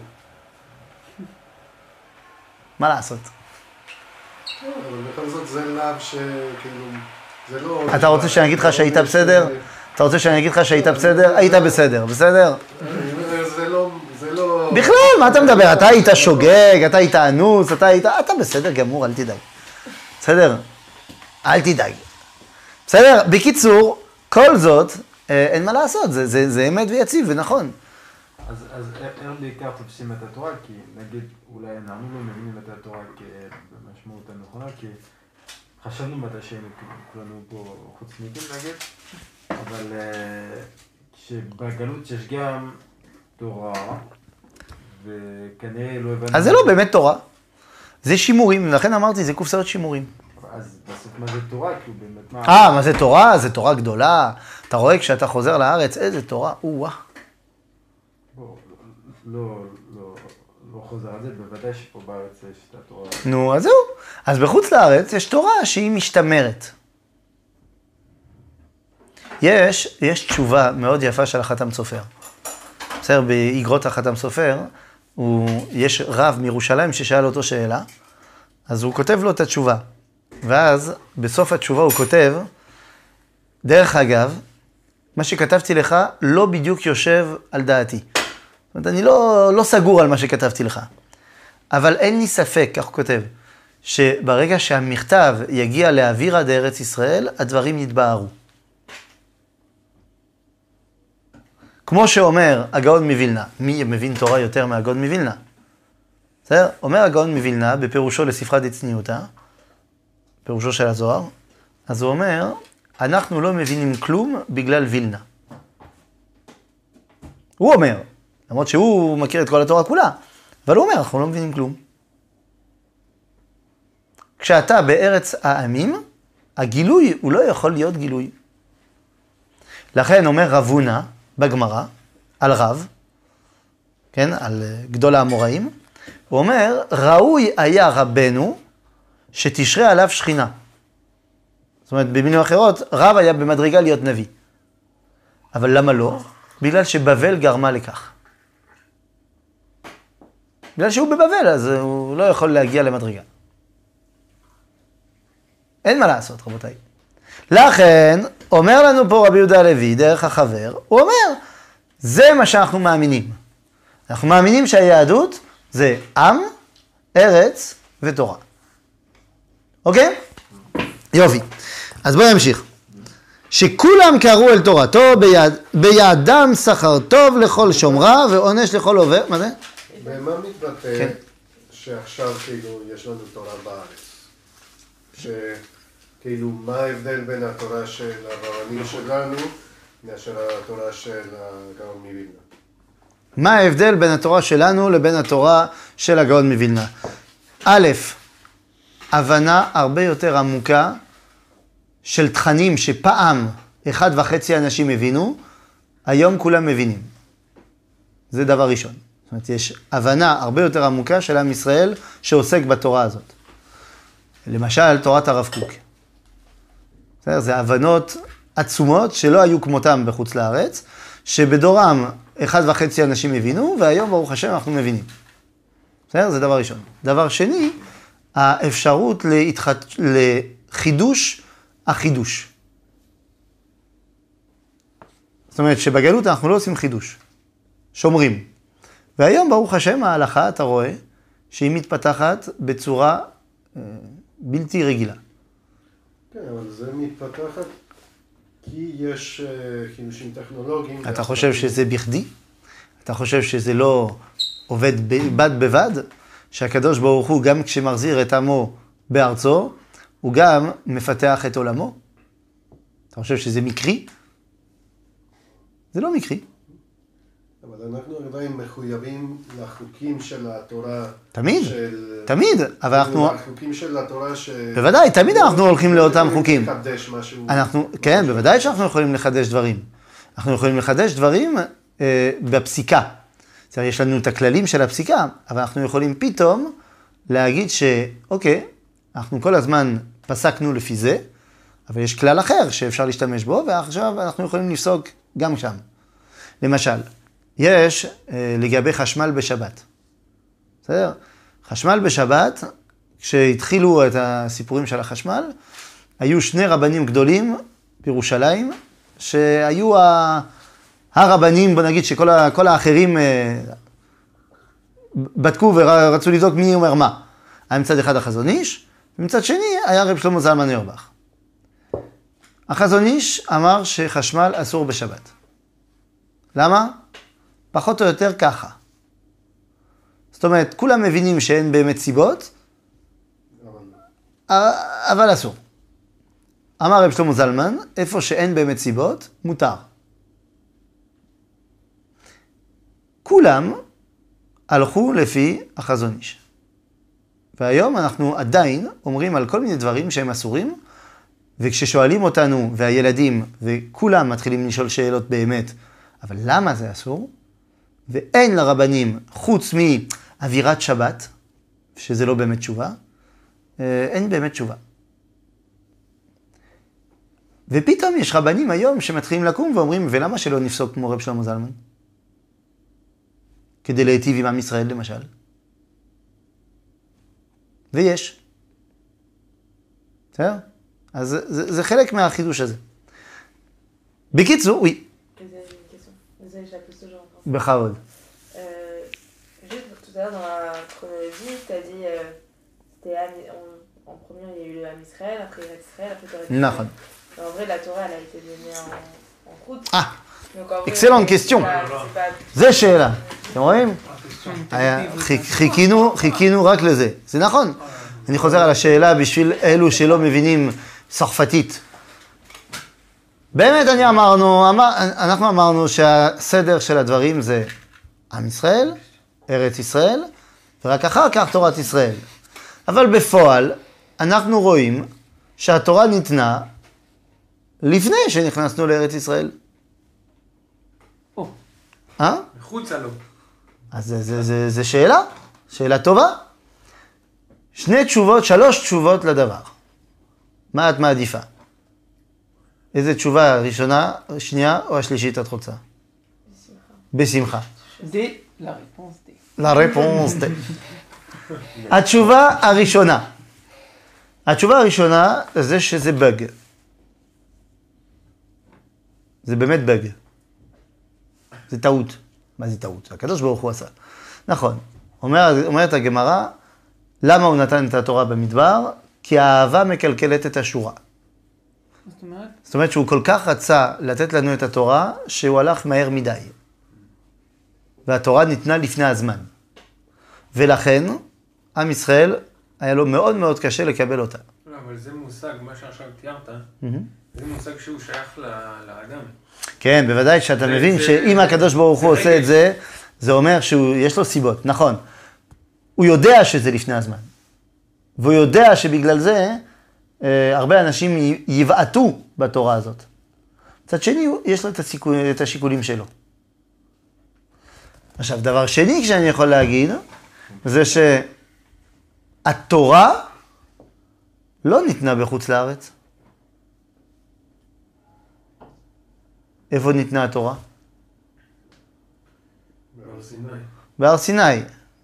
מה לעשות? אבל בכל זאת זה לאו שכאילו, זה לא... אתה רוצה שאני אגיד לך שהיית בסדר? אתה רוצה שאני אגיד לך שהיית בסדר? היית בסדר, בסדר? זה לא... בכלל, מה אתה מדבר? אתה היית שוגג, אתה היית אנוס, אתה בסדר גמור, אל תדאג. בסדר? אל תדאג. בסדר? בקיצור, כל זאת, אין מה לעשות, זה אמת ויציב ונכון. אז איך בעיקר תופסים את התורה? כי נגיד, אולי אנחנו לא מבינים את התורה במשמעות הנכונה, כי חשבנו מתי שהיינו כולנו פה חוצניקים נגיד, אבל שבגלות יש גם תורה, וכנראה לא הבנו... אז זה לא באמת תורה. זה שימורים, לכן אמרתי, זה קופסאות שימורים. אז בסוף מה זה תורה? כאילו באמת מה... מה זה תורה? זה תורה גדולה. אתה רואה כשאתה חוזר לארץ, איזה תורה, וואה. לא חוזר על זה, בוודאי שפה בארץ יש את התורה. נו, אז זהו. אז בחוץ לארץ יש תורה שהיא משתמרת. יש תשובה מאוד יפה של החתם סופר. בסדר, באגרות החתם סופר, יש רב מירושלים ששאל אותו שאלה, אז הוא כותב לו את התשובה. ואז בסוף התשובה הוא כותב, דרך אגב, מה שכתבתי לך לא בדיוק יושב על דעתי. זאת אומרת, אני לא סגור על מה שכתבתי לך. אבל אין לי ספק, כך הוא כותב, שברגע שהמכתב יגיע לאווירה דארץ ישראל, הדברים יתבהרו. כמו שאומר הגאון מווילנה, מי מבין תורה יותר מהגאון מווילנה? בסדר? אומר הגאון מווילנה, בפירושו לספרה דצניעותא, פירושו של הזוהר, אז הוא אומר, אנחנו לא מבינים כלום בגלל וילנה. הוא אומר, למרות שהוא מכיר את כל התורה כולה, אבל הוא אומר, אנחנו לא מבינים כלום. כשאתה בארץ העמים, הגילוי הוא לא יכול להיות גילוי. לכן אומר רב הונא בגמרא, על רב, כן, על גדול האמוראים, הוא אומר, ראוי היה רבנו שתשרה עליו שכינה. זאת אומרת, במילים אחרות, רב היה במדרגה להיות נביא. אבל למה לא? בגלל שבבל גרמה לכך. בגלל שהוא בבבל, אז הוא לא יכול להגיע למדרגה. אין מה לעשות, רבותיי. לכן, אומר לנו פה רבי יהודה הלוי, דרך החבר, הוא אומר, זה מה שאנחנו מאמינים. אנחנו מאמינים שהיהדות זה עם, ארץ ותורה. אוקיי? יופי. אז בואו נמשיך. שכולם קראו אל תורתו בידם שכר טוב לכל שומרה ועונש לכל עובר. מה זה? במה מתבטא כן. שעכשיו כאילו יש לנו תורה בארץ? שכאילו מה ההבדל בין התורה של הרבנים שלנו מאשר התורה של הגאון מווילנה? מה ההבדל בין התורה שלנו לבין התורה של הגאון מווילנה? א', הבנה הרבה יותר עמוקה של תכנים שפעם 1.5 אנשים הבינו, היום כולם מבינים. זה דבר ראשון. זאת אומרת, יש הבנה הרבה יותר עמוקה של עם ישראל שעוסק בתורה הזאת. למשל, תורת הרב קוק. זה הבנות עצומות שלא היו כמותם בחוץ לארץ, שבדורם 1.5 אנשים הבינו, והיום ברוך השם אנחנו מבינים. בסדר? זה דבר ראשון. דבר שני, האפשרות לחידוש החידוש. זאת אומרת שבגלות אנחנו לא עושים חידוש, שומרים. והיום ברוך השם ההלכה, אתה רואה, שהיא מתפתחת בצורה בלתי רגילה. כן, אבל זה מתפתחת כי יש חידושים טכנולוגיים. אתה חושב שזה בכדי? אתה חושב שזה לא עובד בד בבד? שהקדוש ברוך הוא גם כשמחזיר את עמו בארצו, הוא גם מפתח את עולמו? אתה חושב שזה מקרי? זה לא מקרי. אבל אנחנו עדיין מחויבים לחוקים של התורה. תמיד, תמיד, אבל אנחנו... החוקים של התורה ש... בוודאי, תמיד אנחנו הולכים לאותם חוקים. לחדש משהו. כן, בוודאי שאנחנו יכולים לחדש דברים. אנחנו יכולים לחדש דברים בפסיקה. יש לנו את הכללים של הפסיקה, אבל אנחנו יכולים פתאום להגיד שאוקיי, אנחנו כל הזמן פסקנו לפי זה, אבל יש כלל אחר שאפשר להשתמש בו, ועכשיו אנחנו יכולים לפסוק גם שם. למשל, יש לגבי חשמל בשבת. בסדר? חשמל בשבת, כשהתחילו את הסיפורים של החשמל, היו 2 רבנים גדולים בירושלים, שהיו הרבנים, בוא נגיד שכל האחרים בדקו ורצו לבדוק מי אומר מה. היה מצד אחד החזון איש, ומצד שני היה רב שלמה זלמן אוירבך. החזון איש אמר שחשמל אסור בשבת. למה? פחות או יותר ככה. זאת אומרת, כולם מבינים שאין באמת סיבות, אבל אסור. אמר רב שלמה זלמן, איפה שאין באמת סיבות, מותר. כולם הלכו לפי החזון איש. והיום אנחנו עדיין אומרים על כל מיני דברים שהם אסורים, וכששואלים אותנו והילדים, וכולם מתחילים לשאול שאלות באמת, אבל למה זה אסור? ואין לרבנים, חוץ מאווירת שבת, שזה לא באמת תשובה, אין באמת תשובה. ופתאום יש רבנים היום שמתחילים לקום ואומרים, ולמה שלא נפסוק כמו רב שלמה זלמן? כדי להיטיב עם עם ישראל למשל. ויש. בסדר? אז זה חלק מהחידוש הזה. בקיצור, oui. Désolée, je la pose toujours encore. בכבוד. Juste tout à l'heure dans la chronologie, tu as dit c'était en premier il y a eu le Ham Israël, après Eretz Israël, après Torah Israël. נכון. En vrai, la Torah elle a été donnée en route. Ah, Donc, en vrai, excellente question. c'est pas- זה שאלה. אתם רואים? חיכינו רק לזה. זה נכון. אני חוזר על השאלה בשביל אלו שלא מבינים צרפתית. באמת אנחנו אמרנו שהסדר של הדברים זה עם ישראל, ארץ ישראל, ורק אחר כך תורת ישראל. אבל בפועל אנחנו רואים שהתורה ניתנה לפני שנכנסנו לארץ ישראל. מחוצה לו. אז זה שאלה טובה. 3 תשובות לדבר. מה את מעדיפה? איזה תשובה, ראשונה, שנייה או השלישית את רוצה? בשמחה. די, la réponse די. La réponse די. התשובה הראשונה זה שזה בג. זה באמת בג. זה טעות. מה זה טעות? הקדוש ברוך הוא עשה. נכון. אומרת הגמרא, למה הוא נתן את התורה במדבר? כי האהבה מקלקלת את השורה. זאת אומרת? זאת אומרת שהוא כל כך רצה לתת לנו את התורה, שהוא הלך מהר מדי. והתורה ניתנה לפני הזמן. ולכן, עם ישראל, היה לו מאוד מאוד קשה לקבל אותה. לא, אבל זה מושג, מה שעכשיו תיארת, זה מושג שהוא שייך לאדם. כן, בוודאי שאתה מבין שאם הקדוש ברוך הוא עושה את זה, זה אומר שיש לו סיבות, נכון. הוא יודע שזה לפני הזמן. והוא יודע שבגלל זה הרבה אנשים יבעטו בתורה הזאת. מצד שני, יש לו את השיקולים שלו. עכשיו, דבר שני שאני יכול להגיד, זה שהתורה לא ניתנה בחוץ לארץ. איפה ניתנה התורה? בהר סיני. בהר סיני.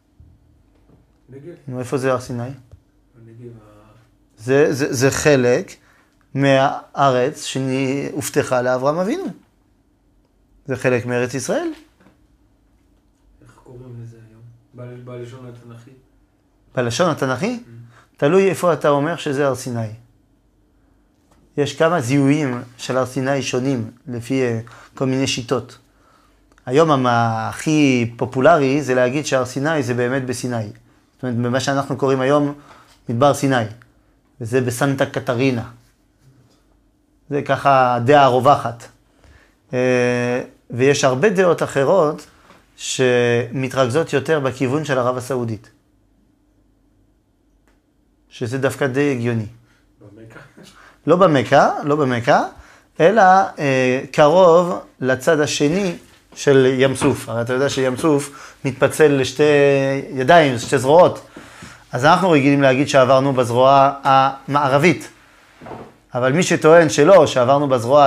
נגב. איפה זה הר סיני? הנגב. זה חלק מהארץ שהובטחה לאברהם אבינו. זה חלק מארץ ישראל. איך קוראים לזה היום? בלשון התנ"כי. בלשון התנ"כי? תלוי איפה אתה אומר שזה הר סיני. יש כמה זיהויים של הר סיני שונים לפי כל מיני שיטות. היום הכי פופולרי זה להגיד שהר סיני זה באמת בסיני. זאת אומרת, במה שאנחנו קוראים היום מדבר סיני. וזה בסנטה קטרינה. זה ככה דעה רווחת. ויש הרבה דעות אחרות שמתרכזות יותר בכיוון של ערב הסעודית. שזה דווקא די הגיוני. במכה? לא במכה, אלא קרוב לצד השני של ים סוף. הרי אתה יודע שים סוף מתפצל לשתי ידיים, לשתי זרועות. אז אנחנו רגילים להגיד שעברנו בזרוע המערבית. אבל מי שטוען שלא, שעברנו בזרוע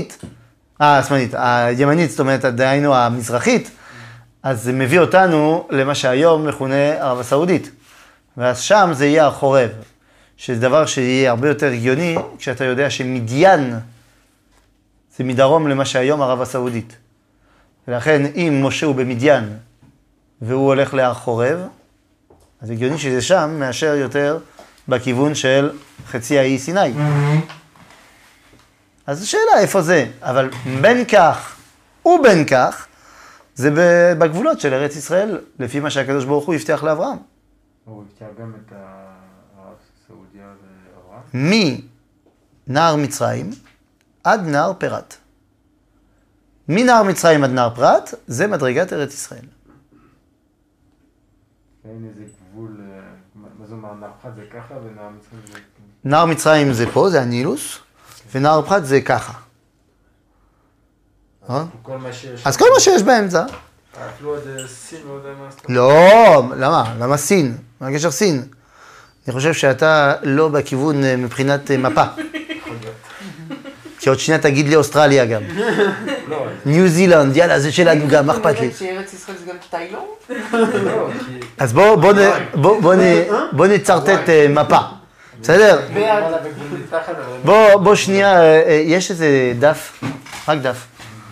הימנית, זאת אומרת, דהיינו המזרחית, אז זה מביא אותנו למה שהיום מכונה ערב הסעודית. ואז שם זה יהיה החורב, שזה דבר שיהיה הרבה יותר הגיוני, כשאתה יודע שמדיין זה מדרום למה שהיום ערב הסעודית. ולכן אם משה הוא במדיין והוא הולך להר חורב, אז הגיוני שזה שם מאשר יותר בכיוון של חצי האי סיני. אז השאלה איפה זה, אבל בין כך ובין כך, זה בגבולות של ארץ ישראל, לפי מה שהקדוש ברוך הוא הבטיח לאברהם. הוא הבטיח גם את ערב סעודיה ואברהם? מנהר מצרים עד נהר פרת. מנהר מצרים עד נהר פרת, זה מדרגת ארץ ישראל. אין איזה גבול, מה זה אומר, נהר פרת זה ככה ונהר מצרים זה... נהר מצרים זה פה, זה הנילוס, ונהר פרת זה ככה. כל מה שיש... אז כל מה שיש באמצע. אפילו עד סין, לא יודע מה עשתה. לא, למה? למה סין? מה הקשר סין? אני חושב שאתה לא בכיוון מבחינת מפה. כי עוד שנייה תגיד לי אוסטרליה גם. ניו זילנד, יאללה, זה שלנו גם, מה אכפת לי? שארץ ישראל זה גם תאילנד? אז בוא נצרטט מפה, בסדר? בוא שנייה, יש איזה דף, רק דף.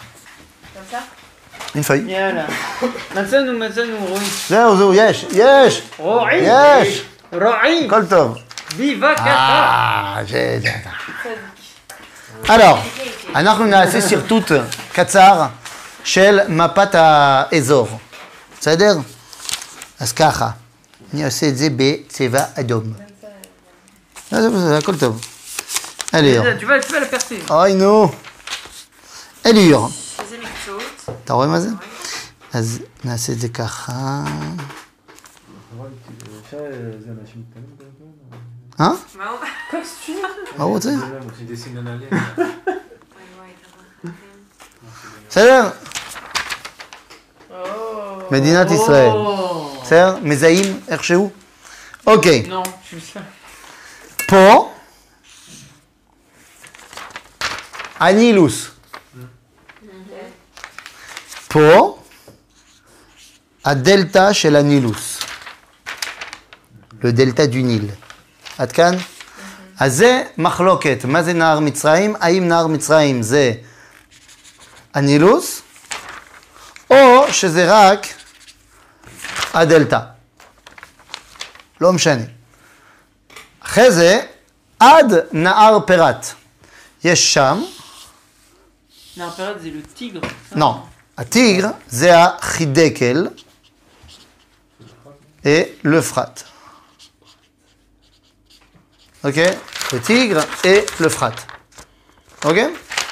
אינפאי. יאללה. מצאנו, רועי. זהו, יש. רועי. יש. רועי. הכל טוב. ביבה ככה. Alors, אנחנו נעשה שרטוט קצר של מפת האזור, בסדר? אז ככה, אני עושה את זה בצבע אדום. זה הכל טוב. אליר. Tu vas la percer. אוי נו. אליר. איזה מקצועות? אתה רואה מה זה? אז נעשה את זה ככה. אפשר זה אנשים קטנים כאלה? אה? מה הוא? מה הוא רוצה? Je dessine un alien. בסדר? מדינת ישראל. בסדר? מזהים איכשהו? אוקיי. Non, je suis ça. פה, הנילוס. פה, הדלתא של הנילוס. לדלתא דו ניל. עד כאן? אז זה מחלוקת. מה זה נהר מצרים? האם נהר מצרים זה הנילוס, או שזה רק הדלתא. לא משנה. אחרי זה, עד נהר פרת. יש שם, Non, période, c'est le tigre. ça. לא, הטיגר זה החידקל, ולפחת. אוקיי? הטיגר ולפחת. אוקיי?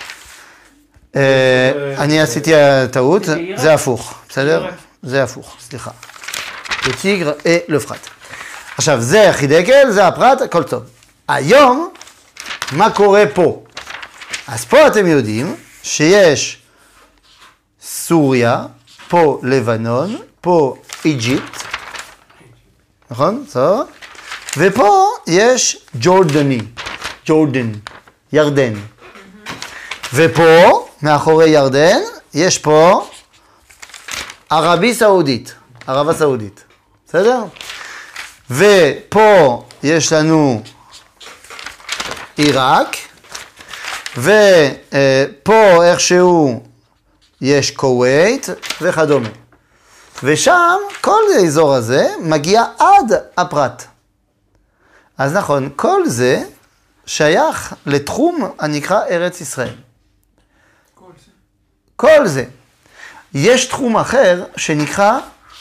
אני עשיתי טעות, זה הפוך, בסדר? זה הפוך, סליחה. הטיגר ולפחת. עכשיו, זה החידקל, זה הפרט, הכל טוב. היום, מה קורה פה? אז פה אתם יודעים שיש סוריה, פה לבנון, פה איג'יפט, נכון? טוב. ופה יש ג'ורדן, ירדן. ופה, מאחורי ירדן, יש פה ערבה סעודית. בסדר? ופה יש לנו עיראק, ופה איכשהו יש כווית וכדומה. ושם כל האזור הזה מגיע עד הפרת. אז נכון, כל זה שייך לתחום הנקרא ארץ ישראל. כל זה. יש תחום אחר שנקרא,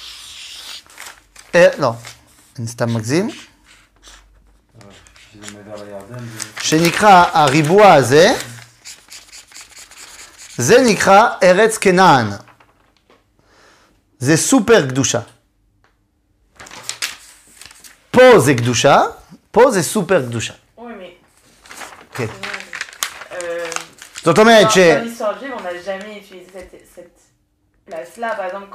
לא, אני סתם מגזים, שנקרא הריבוע הזה, זה נקרא ארץ כנען. זה סופר קדושה. פה זה קדושה, פה זה סופר קדושה. Oui, mais. כן. זאת אומרת ש... Dans l'histoire juive, on n'a jamais utilisé cette place-là. Par exemple,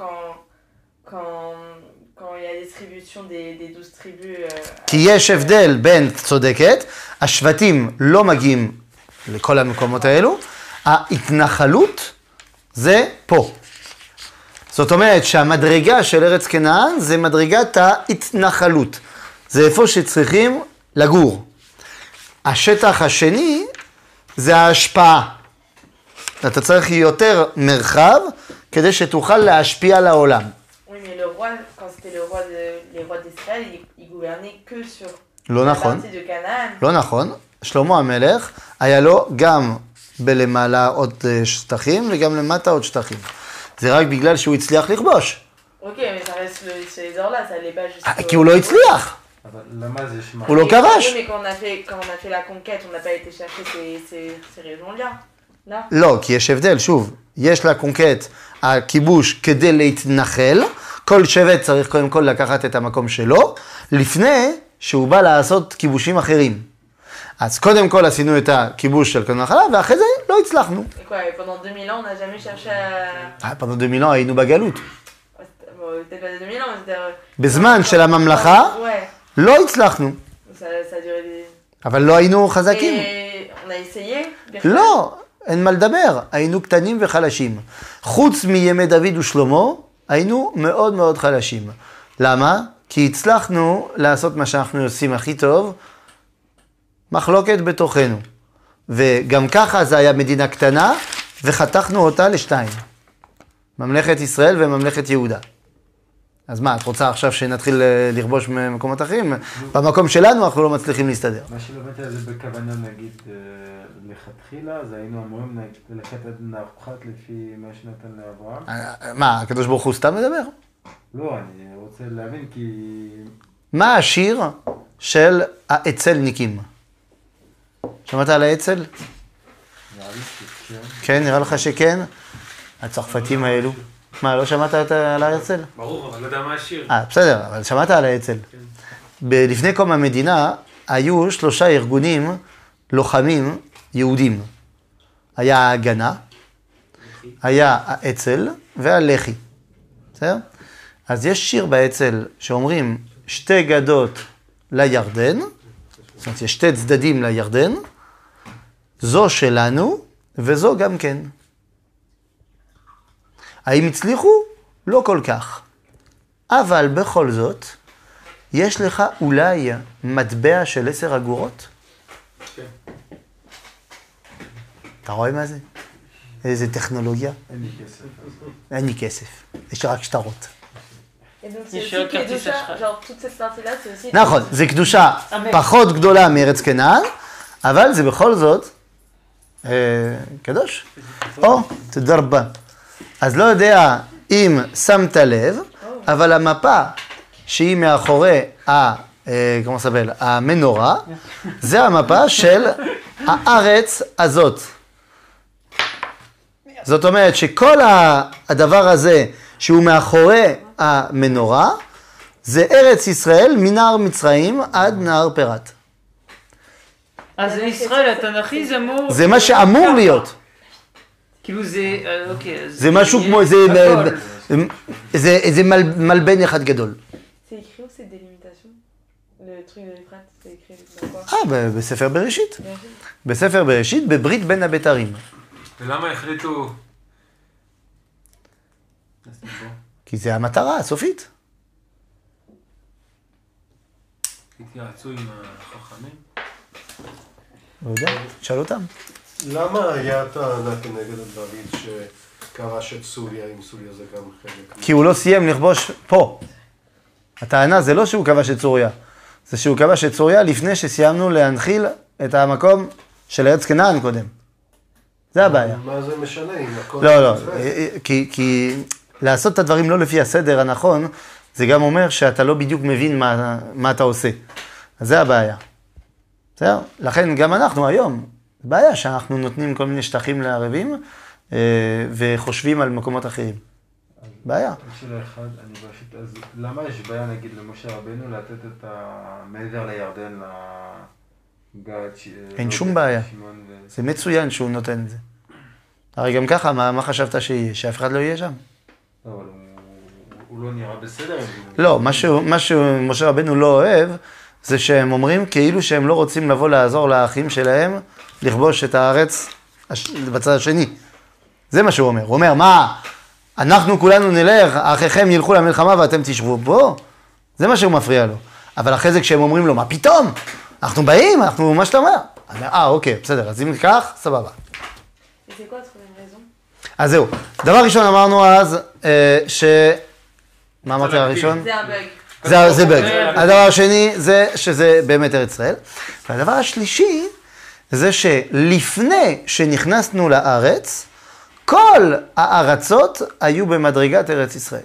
quand il y a la distribution des 12 tribus. כי יש הבדל בין, צודקת, השבטים לא מגיעים לכל המקומות האלו, ההתנחלות זה פה. זאת אומרת שהמדרגה של ארץ כנען זה מדרגת ההתנחלות. זה איפה שצריכים לגור. השטח השני זה ההשפעה. אתה צריך יותר מרחב כדי שתוכל להשפיע על העולם. Oui, mais le roi, quand c'était les rois d'Israël, ils gouvernaient que sur לא la נכון. partie de Canaan. לא נכון. שלמה המלך היה לו גם בלמעלה עוד שטחים וגם למטה עוד שטחים. זה רק בגלל שהוא הצליח לכבוש. Ok, mais ça reste ces heures-là, ça allait pas jusqu'au... כי הוא לא הצליח. אבל למה זה שמע? הוא לא Oui, כבש. mais quand on a fait la conquête, on n'a pas été chercher ces régions-là. Là. לא, כי יש הבדל, שוב. יש לקונקט הכיבוש כדי להתנחל. כל שבט צריך קודם כל לקחת את המקום שלו, לפני שהוא בא לעשות כיבושים אחרים. אז קודם כל עשינו את הכיבוש של קודם החלה, ואחרי זה לא הצלחנו. Et quoi, et pendant 2000 ans, on n'a jamais cherché à... פרדו 2000 ans היינו בגלות. Bon, peut-être pas 2000 ans, mais c'était... בזמן של הממלכה Ouais, לא הצלחנו, ça a duré des... אבל לא היינו חזקים. Et on a essayé de faire- לא, אין מה לדבר, היינו קטנים וחלשים. חוץ מימי דוד ושלמה, היינו מאוד מאוד חלשים. למה? כי הצלחנו לעשות מה שאנחנו עושים הכי טוב, מחלוקת בתוכנו. וגם ככה זה היה מדינה קטנה, וחתכנו אותה לשתיים. ממלכת ישראל וממלכת יהודה. אז מה, את רוצה עכשיו שנתחיל לכבוש ממקומות אחרים? במקום שלנו אנחנו לא מצליחים להסתדר. מה שלמדתי על זה בכוונה נגיד לכתחילה, אז היינו אמורים ללכת עד נהר פרת לפי מה שנתן לאברהם. מה, הקדוש ברוך הוא סתם מדבר? לא, אני רוצה להבין כי... מה השיר של האצלניקים? שמעת על האצל? נראה לי שכן. כן, נראה לך שכן? הצרפתים האלו. מה, לא שמעת על האצל? ברור, אבל לא יודע מה השיר. בסדר, אבל שמעת על האצ"ל. לפני קום המדינה היו 3 ארגונים לוחמים יהודים. היה ההגנה, היה האצ"ל והלח"י. בסדר? אז יש שיר באצ"ל שאומרים 2 גדות לירדן, זאת אומרת, יש 2 צדדים לירדן, זו שלנו וזו גם כן. האם הצליחו? לא כל כך. אבל בכל זאת, יש לך אולי מטבע של 10 אגורות? כן. אתה רואה מה זה? איזה טכנולוגיה? אין לי כסף. אין לי כסף, יש רק שטרות. Et donc Il c'est fait un aussi quartier Kedusha, Sachra. genre toute cette partie-là, c'est aussi... נכון, זה קדושה אמן. פחות גדולה מארץ כנען, אבל זה בכל זאת קדוש. או, תודה רבה. אז לא יודע אם שמת לב, אבל המפה שהיא מאחורי המנורה, זה המפה של הארץ הזאת. זאת אומרת שכל הדבר הזה שהוא מאחורי המנורה, זה ארץ ישראל מנהר מצרים עד נהר פרת. אז ישראל התנ"כי זה אמור... זה מה שאמור להיות. כאילו זה... אוקיי, אז... זה משהו כמו, זה מלבן אחד גדול. C'est écrit où ces délimitations? Le truc de l'Euphrate, c'est écrit dans quoi? בספר בראשית. J'imagine. בספר בראשית, בברית בין הבתרים. ולמה החליטו... כי זה המטרה הסופית. התייעצו עם החכמים? לא יודע, תשאל אותם. למה היה טענה כנגד דוד שכבש את סוריה, אם סוריה זה גם חלק? כי הוא לא סיים לכבוש פה. הטענה זה לא שהוא כבש את סוריה, זה שהוא כבש את סוריה לפני שסיימנו להנחיל את המקום של ארץ כנען קודם. זה הבעיה. מה זה משנה אם הכל... לא, כי לעשות את הדברים לא לפי הסדר הנכון, זה גם אומר שאתה לא בדיוק מבין מה אתה עושה. אז זה הבעיה. בסדר? לכן גם אנחנו היום, בעיה שאנחנו נותנים כל מיני שטחים לערבים, וחושבים על מקומות אחרים. בעיה. שאלה אחד, אני פשוט, אז למה יש בעיה נגיד למשה רבנו לתת את מעבר לירדן לגד? אין שום בעיה. זה מצוין שהוא נותן את זה. הרי גם ככה, מה חשבת שיהיה? שאף אחד לא יהיה שם? אבל הוא לא נראה בסדר. לא, מה שמשה רבנו לא אוהב, זה שהם אומרים כאילו שהם לא רוצים לבוא לעזור לאחים שלהם, לכבוש את הארץ בצד השני. זה מה שהוא אומר. הוא אומר, מה? אנחנו כולנו נלך, אחיכם ילכו למלחמה ואתם תשבו פה? זה מה שהוא מפריע לו. אבל אחרי זה כשהם אומרים לו, מה פתאום? אנחנו באים, אנחנו מה שאתה אומר. אני אומר, אוקיי, בסדר, אז אם כך, סבבה. אז זהו. דבר ראשון אמרנו אז, מה אמרתי הראשון? זה הבג. זה בג. הדבר השני זה שזה באמת ארץ ישראל. והדבר השלישי זה שלפני שנכנסנו לארץ, כל הארצות היו במדרגת ארץ ישראל.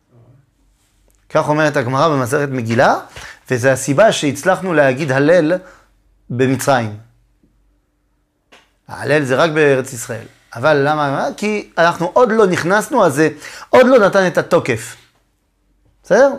כך אומרת הגמרא במסכת מגילה, וזו הסיבה שהצלחנו להגיד הלל במצרים. ההלל זה רק בארץ ישראל. אבל למה? כי אנחנו עוד לא נכנסנו, אז זה עוד לא נתן את התוקף. בסדר?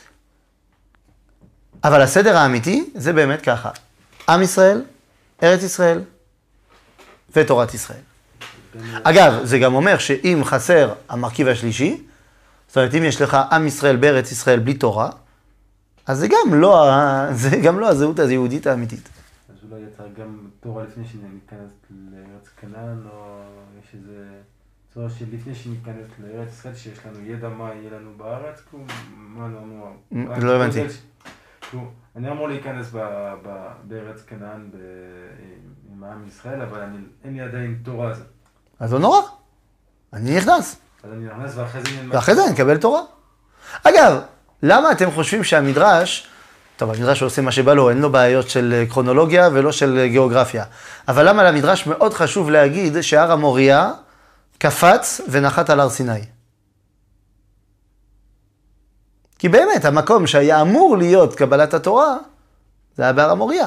אבל הסדר האמיתי זה באמת ככה. עם ישראל, ארץ ישראל ותורת ישראל. אגב, זה גם אומר שאם חסר המרכיב השלישי, זאת אומרת, אם יש לך עם ישראל בארץ ישראל בלי תורה, אז זה גם לא הזהות היהודית האמיתית. אז אולי יצא גם תורה לפני שניכנס לארץ כנען, או יש איזה צורה שלפני שניכנס לארץ ישראל, שיש לנו ידע מה יהיה לנו בארץ, מה לא... לא הבנתי. אני אמור להיכנס בארץ כנען עם העם ישראל, אבל אין לי עדיין תורה הזאת. אז לא נורא, אני נכנס. אז אני נכנס ואחרי זה אני אקבל תורה. אגב, למה אתם חושבים שהמדרש, טוב, המדרש עושה מה שבא לו, אין לו בעיות של קרונולוגיה ולא של גיאוגרפיה, אבל למה למדרש מאוד חשוב להגיד שהר המוריה קפץ ונחת על הר סיני? כי באמת, המקום שהיה אמור להיות קבלת התורה, זה היה בהר המוריה.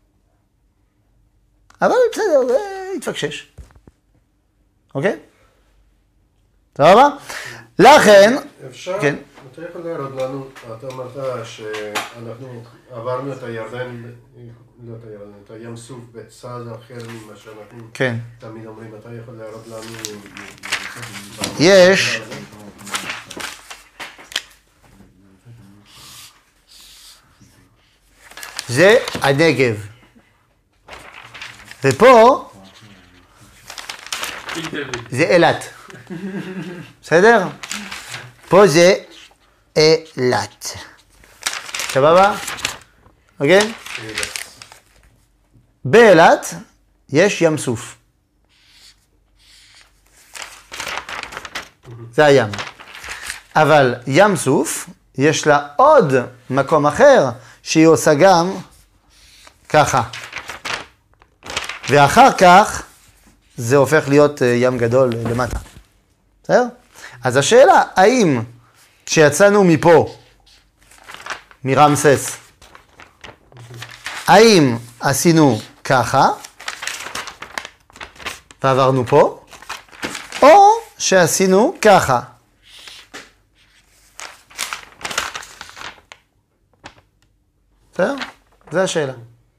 אבל בסדר, זה התפקשש. אוקיי? סבבה? לכן, אפשר, כן. אתה יכול להראות לנו, אתה אמרת שאנחנו עברנו את הירדן, לא את הירדן, את הים סוף בצד אחר ממה שאנחנו כן. תמיד אומרים, אתה יכול להראות לנו... יש. זה הנגב. ופה זה אילת. בסדר? פה זה אילת. סבבה? אוקיי? באילת יש ים סוף. זה הים. אבל ים סוף, יש לה עוד מקום אחר שהיא עושה גם ככה. ואחר כך זה הופך להיות ים גדול למטה. בסדר? אז השאלה, האם כשיצאנו מפה, מרמסס, האם עשינו ככה, ועברנו פה, או שעשינו ככה. בסדר? זו השאלה.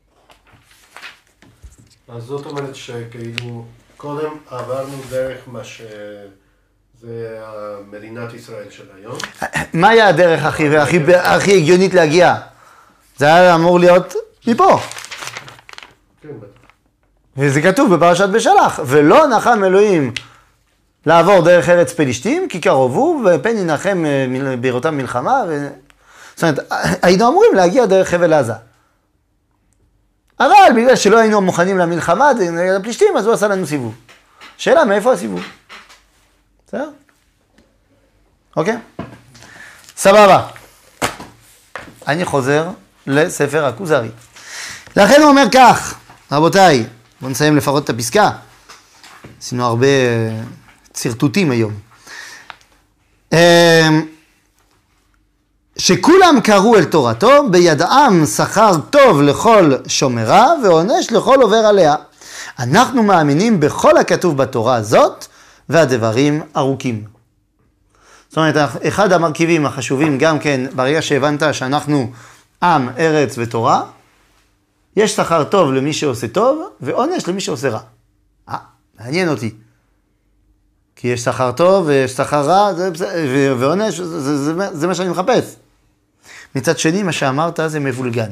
אז זאת אומרת שכאילו, קודם עברנו דרך מה שזה מדינת ישראל של היום. מה היה הדרך הכי הגיונית להגיע? זה היה אמור להיות מפה. כן, בטח. וזה כתוב בפרשת בשלח. ולא נחם אלוהים לעבור דרך ארץ פלישתים, כי קרוב הוא, ופן ינחם בראותם מלחמה. זאת אומרת, היינו אמורים להגיע דרך חבל עזה. אבל בגלל שלא היינו מוכנים למלחמה, נגד הפלישתים, אז הוא עשה לנו סיבוב. שאלה, מאיפה הסיבוב? בסדר? אוקיי? סבבה. אני חוזר לספר הכוזרי. לכן הוא אומר כך, רבותיי, בואו נסיים לפחות את הפסקה. עשינו הרבה צרטוטים היום. שכולם קראו אל תורתו, בידעם שכר טוב לכל שומרה ועונש לכל עובר עליה. אנחנו מאמינים בכל הכתוב בתורה הזאת, והדברים ארוכים. זאת אומרת, אחד המרכיבים החשובים גם כן, ברגע שהבנת שאנחנו עם, ארץ ותורה, יש שכר טוב למי שעושה טוב, ועונש למי שעושה רע. מעניין אותי. כי יש שכר טוב ויש שכר רע, ועונש, זה מה שאני מחפש. מצד שני, מה שאמרת זה מבולגן.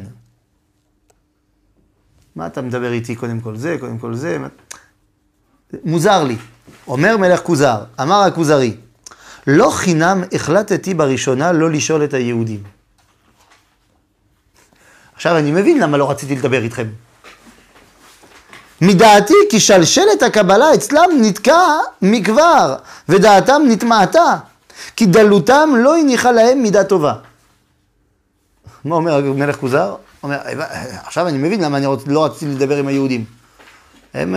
מה אתה מדבר איתי? קודם כל זה, קודם כל זה. מוזר לי. אומר מלך כוזר, אמר הכוזרי, לא חינם החלטתי בראשונה לא לשאול את היהודים. עכשיו אני מבין למה לא רציתי לדבר איתכם. מדעתי כי שלשלת הקבלה אצלם נתקע מכבר, ודעתם נטמעתה, כי דלותם לא הניחה להם מידה טובה. מה אומר מלך כוזר? אומר, עכשיו אני מבין למה אני לא רציתי לדבר עם היהודים. הם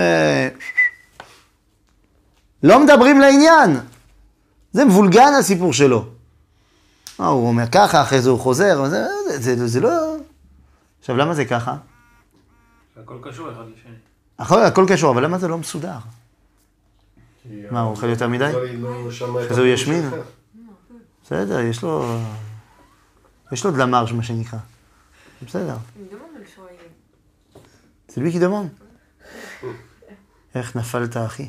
לא מדברים לעניין. זה מבולגן הסיפור שלו. הוא אומר ככה, אחרי זה הוא חוזר, זה לא... עכשיו למה זה ככה? הכל קשור אחד לשני. הכל קשור, אבל למה זה לא מסודר? מה, הוא אוכל יותר מדי? אז הוא ישמין? בסדר, יש לו דלמר, מה שנקרא. בסדר. זה ביקי דמון. איך נפלת, אחי?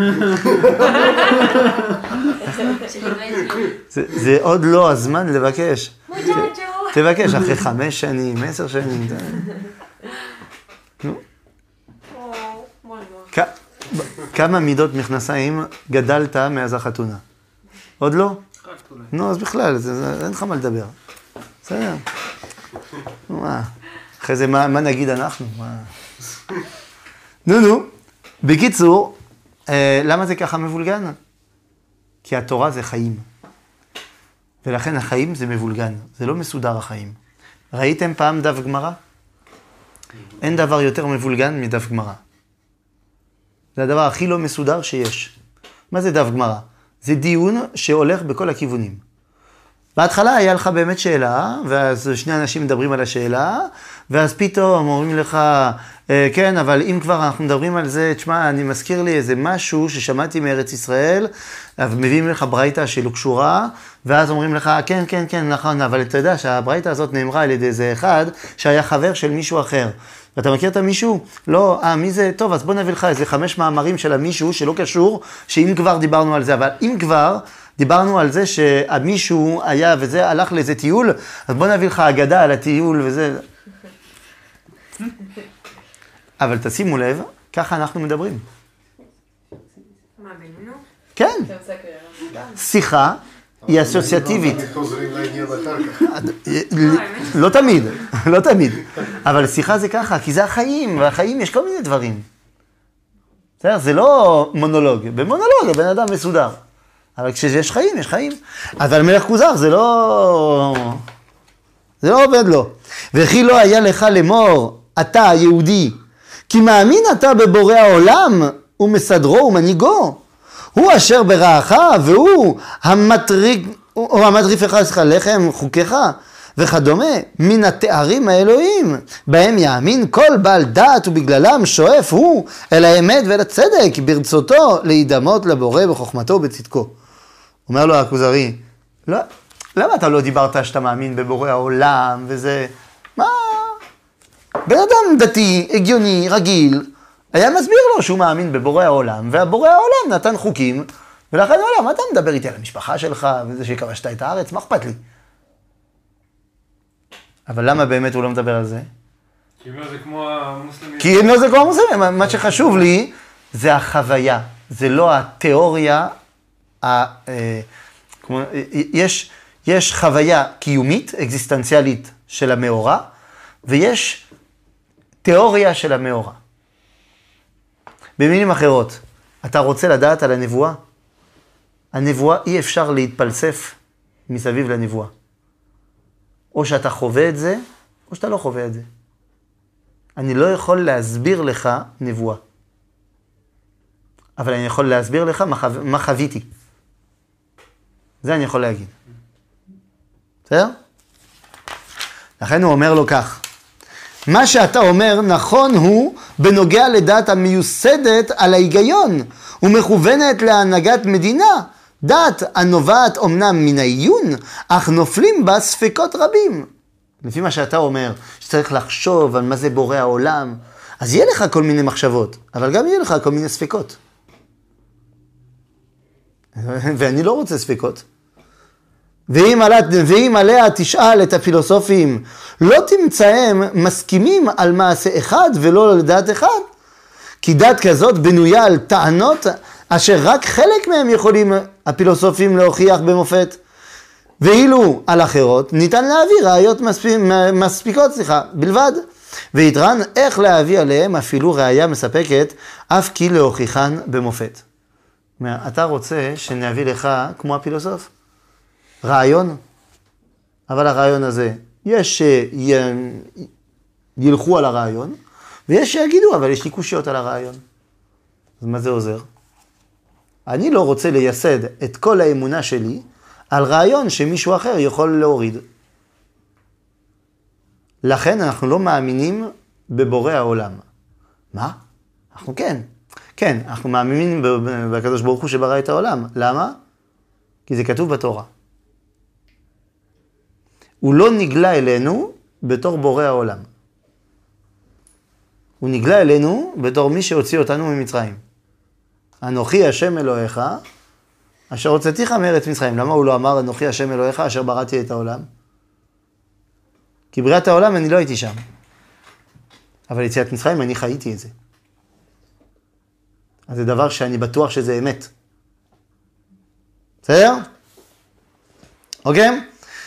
זה עוד לא הזמן לבקש. תבקש אחרי 5 שנים, 10 שנים. נו. כמה מידות מכנסיים גדלת מאז החתונה? עוד לא? נו, אז בכלל, אין לך מה לדבר. בסדר. אחרי זה, מה נגיד אנחנו? נו. בקיצור, למה זה ככה מבולגן? כי התורה זה חיים. ולכן החיים זה מבולגן. זה לא מסודר החיים. ראיתם פעם דף גמרא? אין דבר יותר מבולגן מדף גמרא. זה הדבר הכי לא מסודר שיש. מה זה דף גמרא? זה דיון שהולך בכל הכיוונים. בהתחלה היה לך באמת שאלה, ואז שני אנשים מדברים על השאלה, ואז פתאום אומרים לך, כן, אבל אם כבר אנחנו מדברים על זה, תשמע, אני מזכיר לי איזה משהו ששמעתי מארץ ישראל, מביאים לך ברייתא שלא קשורה, ואז אומרים לך, כן, כן, כן, נכון, אבל אתה יודע שהברייתא הזאת נאמרה על ידי איזה אחד, שהיה חבר של מישהו אחר. ואתה מכיר את המישהו? לא, מי זה? טוב, אז בוא נביא לך איזה 5 מאמרים של המישהו שלא קשור, שאם כבר דיברנו על זה, אבל אם כבר דיברנו על זה שהמישהו היה וזה הלך לאיזה טיול, אז בוא נביא לך אגדה על הטיול וזה. אבל תשימו לב, ככה אנחנו מדברים. מה, בינינו? כן, אתה עושה כאלה. שיחה היא אסוציאטיבית. חוזרים לעניין אחר כך. לא תמיד, לא תמיד. אבל שיחה זה ככה, כי זה החיים, והחיים יש כל מיני דברים. בסדר? זה לא מונולוג. במונולוג הבן אדם מסודר. אבל כשיש חיים, יש חיים. אבל מלך כוזר זה לא עובד לו. וכי לא היה לך לאמור, אתה יהודי, כי מאמין אתה בבורא העולם, ומסדרו ומנהיגו. הוא אשר ברעך, והוא המטריפך לחם חוקיך, וכדומה, מן התארים האלוהים, בהם יאמין כל בעל דעת, ובגללם שואף הוא אל האמת ואל הצדק, ברצותו להידמות לבורא בחוכמתו ובצדקו. אומר לו הכוזרי, לא, למה אתה לא דיברת שאתה מאמין בבורא העולם וזה? מה? בן אדם דתי, הגיוני, רגיל, היה מסביר לו שהוא מאמין בבורא העולם, והבורא העולם נתן חוקים, ולכן העולם, מה אתה מדבר איתי על המשפחה שלך, וזה שכבשת את הארץ, מה אכפת לי? אבל למה באמת הוא לא מדבר על זה? כי אם לא זה כמו המוסלמים. כי אם לא זה כמו המוסלמים, מה שחשוב לי זה החוויה, זה לא התיאוריה, יש חוויה קיומית, אקזיסטנציאלית של המאורע, ויש תיאוריה של המאורע. במילים אחרות, אתה רוצה לדעת על הנבואה? הנבואה אי אפשר להתפלסף מסביב לנבואה. או שאתה חווה את זה, או שאתה לא חווה את זה. אני לא יכול להסביר לך נבואה. אבל אני יכול להסביר לך מה חוויתי. זה אני יכול להגיד. בסדר? לכן הוא אומר לו כך. מה שאתה אומר נכון הוא בנוגע לדעת המיוסדת על ההיגיון ומכוונת להנהגת מדינה. דעת הנובעת אומנם מן העיון, אך נופלים בה ספקות רבים. לפי מה שאתה אומר, שצריך לחשוב על מה זה בורא העולם, אז יהיה לך כל מיני מחשבות, אבל גם יהיה לך כל מיני ספקות. ואני לא רוצה ספקות. ואם עליה תשאל את הפילוסופים, לא תמצאם מסכימים על מעשה אחד ולא לדעת אחד, כי דת כזאת בנויה על טענות אשר רק חלק מהם יכולים הפילוסופים להוכיח במופת, ואילו על אחרות ניתן להביא ראיות מספיקות בלבד, ויתרן איך להביא עליהם אפילו ראיה מספקת, אף כי להוכיחן במופת. אתה רוצה שנביא לך כמו הפילוסוף? רעיון, אבל הרעיון הזה, יש שילכו על הרעיון, ויש שיגידו, אבל יש לי קושיות על הרעיון. אז מה זה עוזר? אני לא רוצה לייסד את כל האמונה שלי על רעיון שמישהו אחר יכול להוריד. לכן אנחנו לא מאמינים בבורא העולם. מה? אנחנו כן. כן, אנחנו מאמינים בקדוש ברוך הוא שברא את העולם. למה? כי זה כתוב בתורה. הוא לא נגלה אלינו בתור בורא העולם. הוא נגלה אלינו בתור מי שהוציא אותנו ממצרים. אנוכי השם אלוהיך, אשר הוצאתיך מארץ מצרים. למה הוא לא אמר אנוכי השם אלוהיך אשר בראתי את העולם? כי בריאת העולם אני לא הייתי שם. אבל יציאת מצרים אני חייתי את זה. אז זה דבר שאני בטוח שזה אמת. בסדר? אוקיי?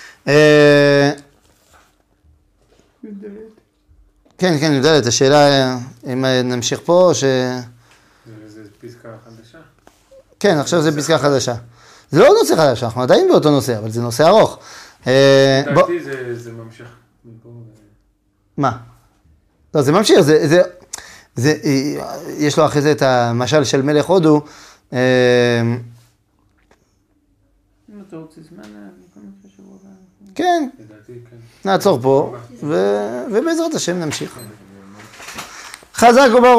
כן, כן, יודעת, השאלה אם נמשיך פה או ש... זה פסקה חדשה? כן, עכשיו זה פסקה חדשה. זה לא נושא חדש, אנחנו עדיין באותו נושא, אבל זה נושא ארוך. לדעתי זה ממשיך. מה? לא, זה ממשיך, יש לו אחרי זה את המשל של מלך הודו. אם אתה רוצה זמן, אני כל מה שבוע הבא. כן, לדעתי, כן. נעצור פה, ובעזרת השם נמשיך. חזק וברוך.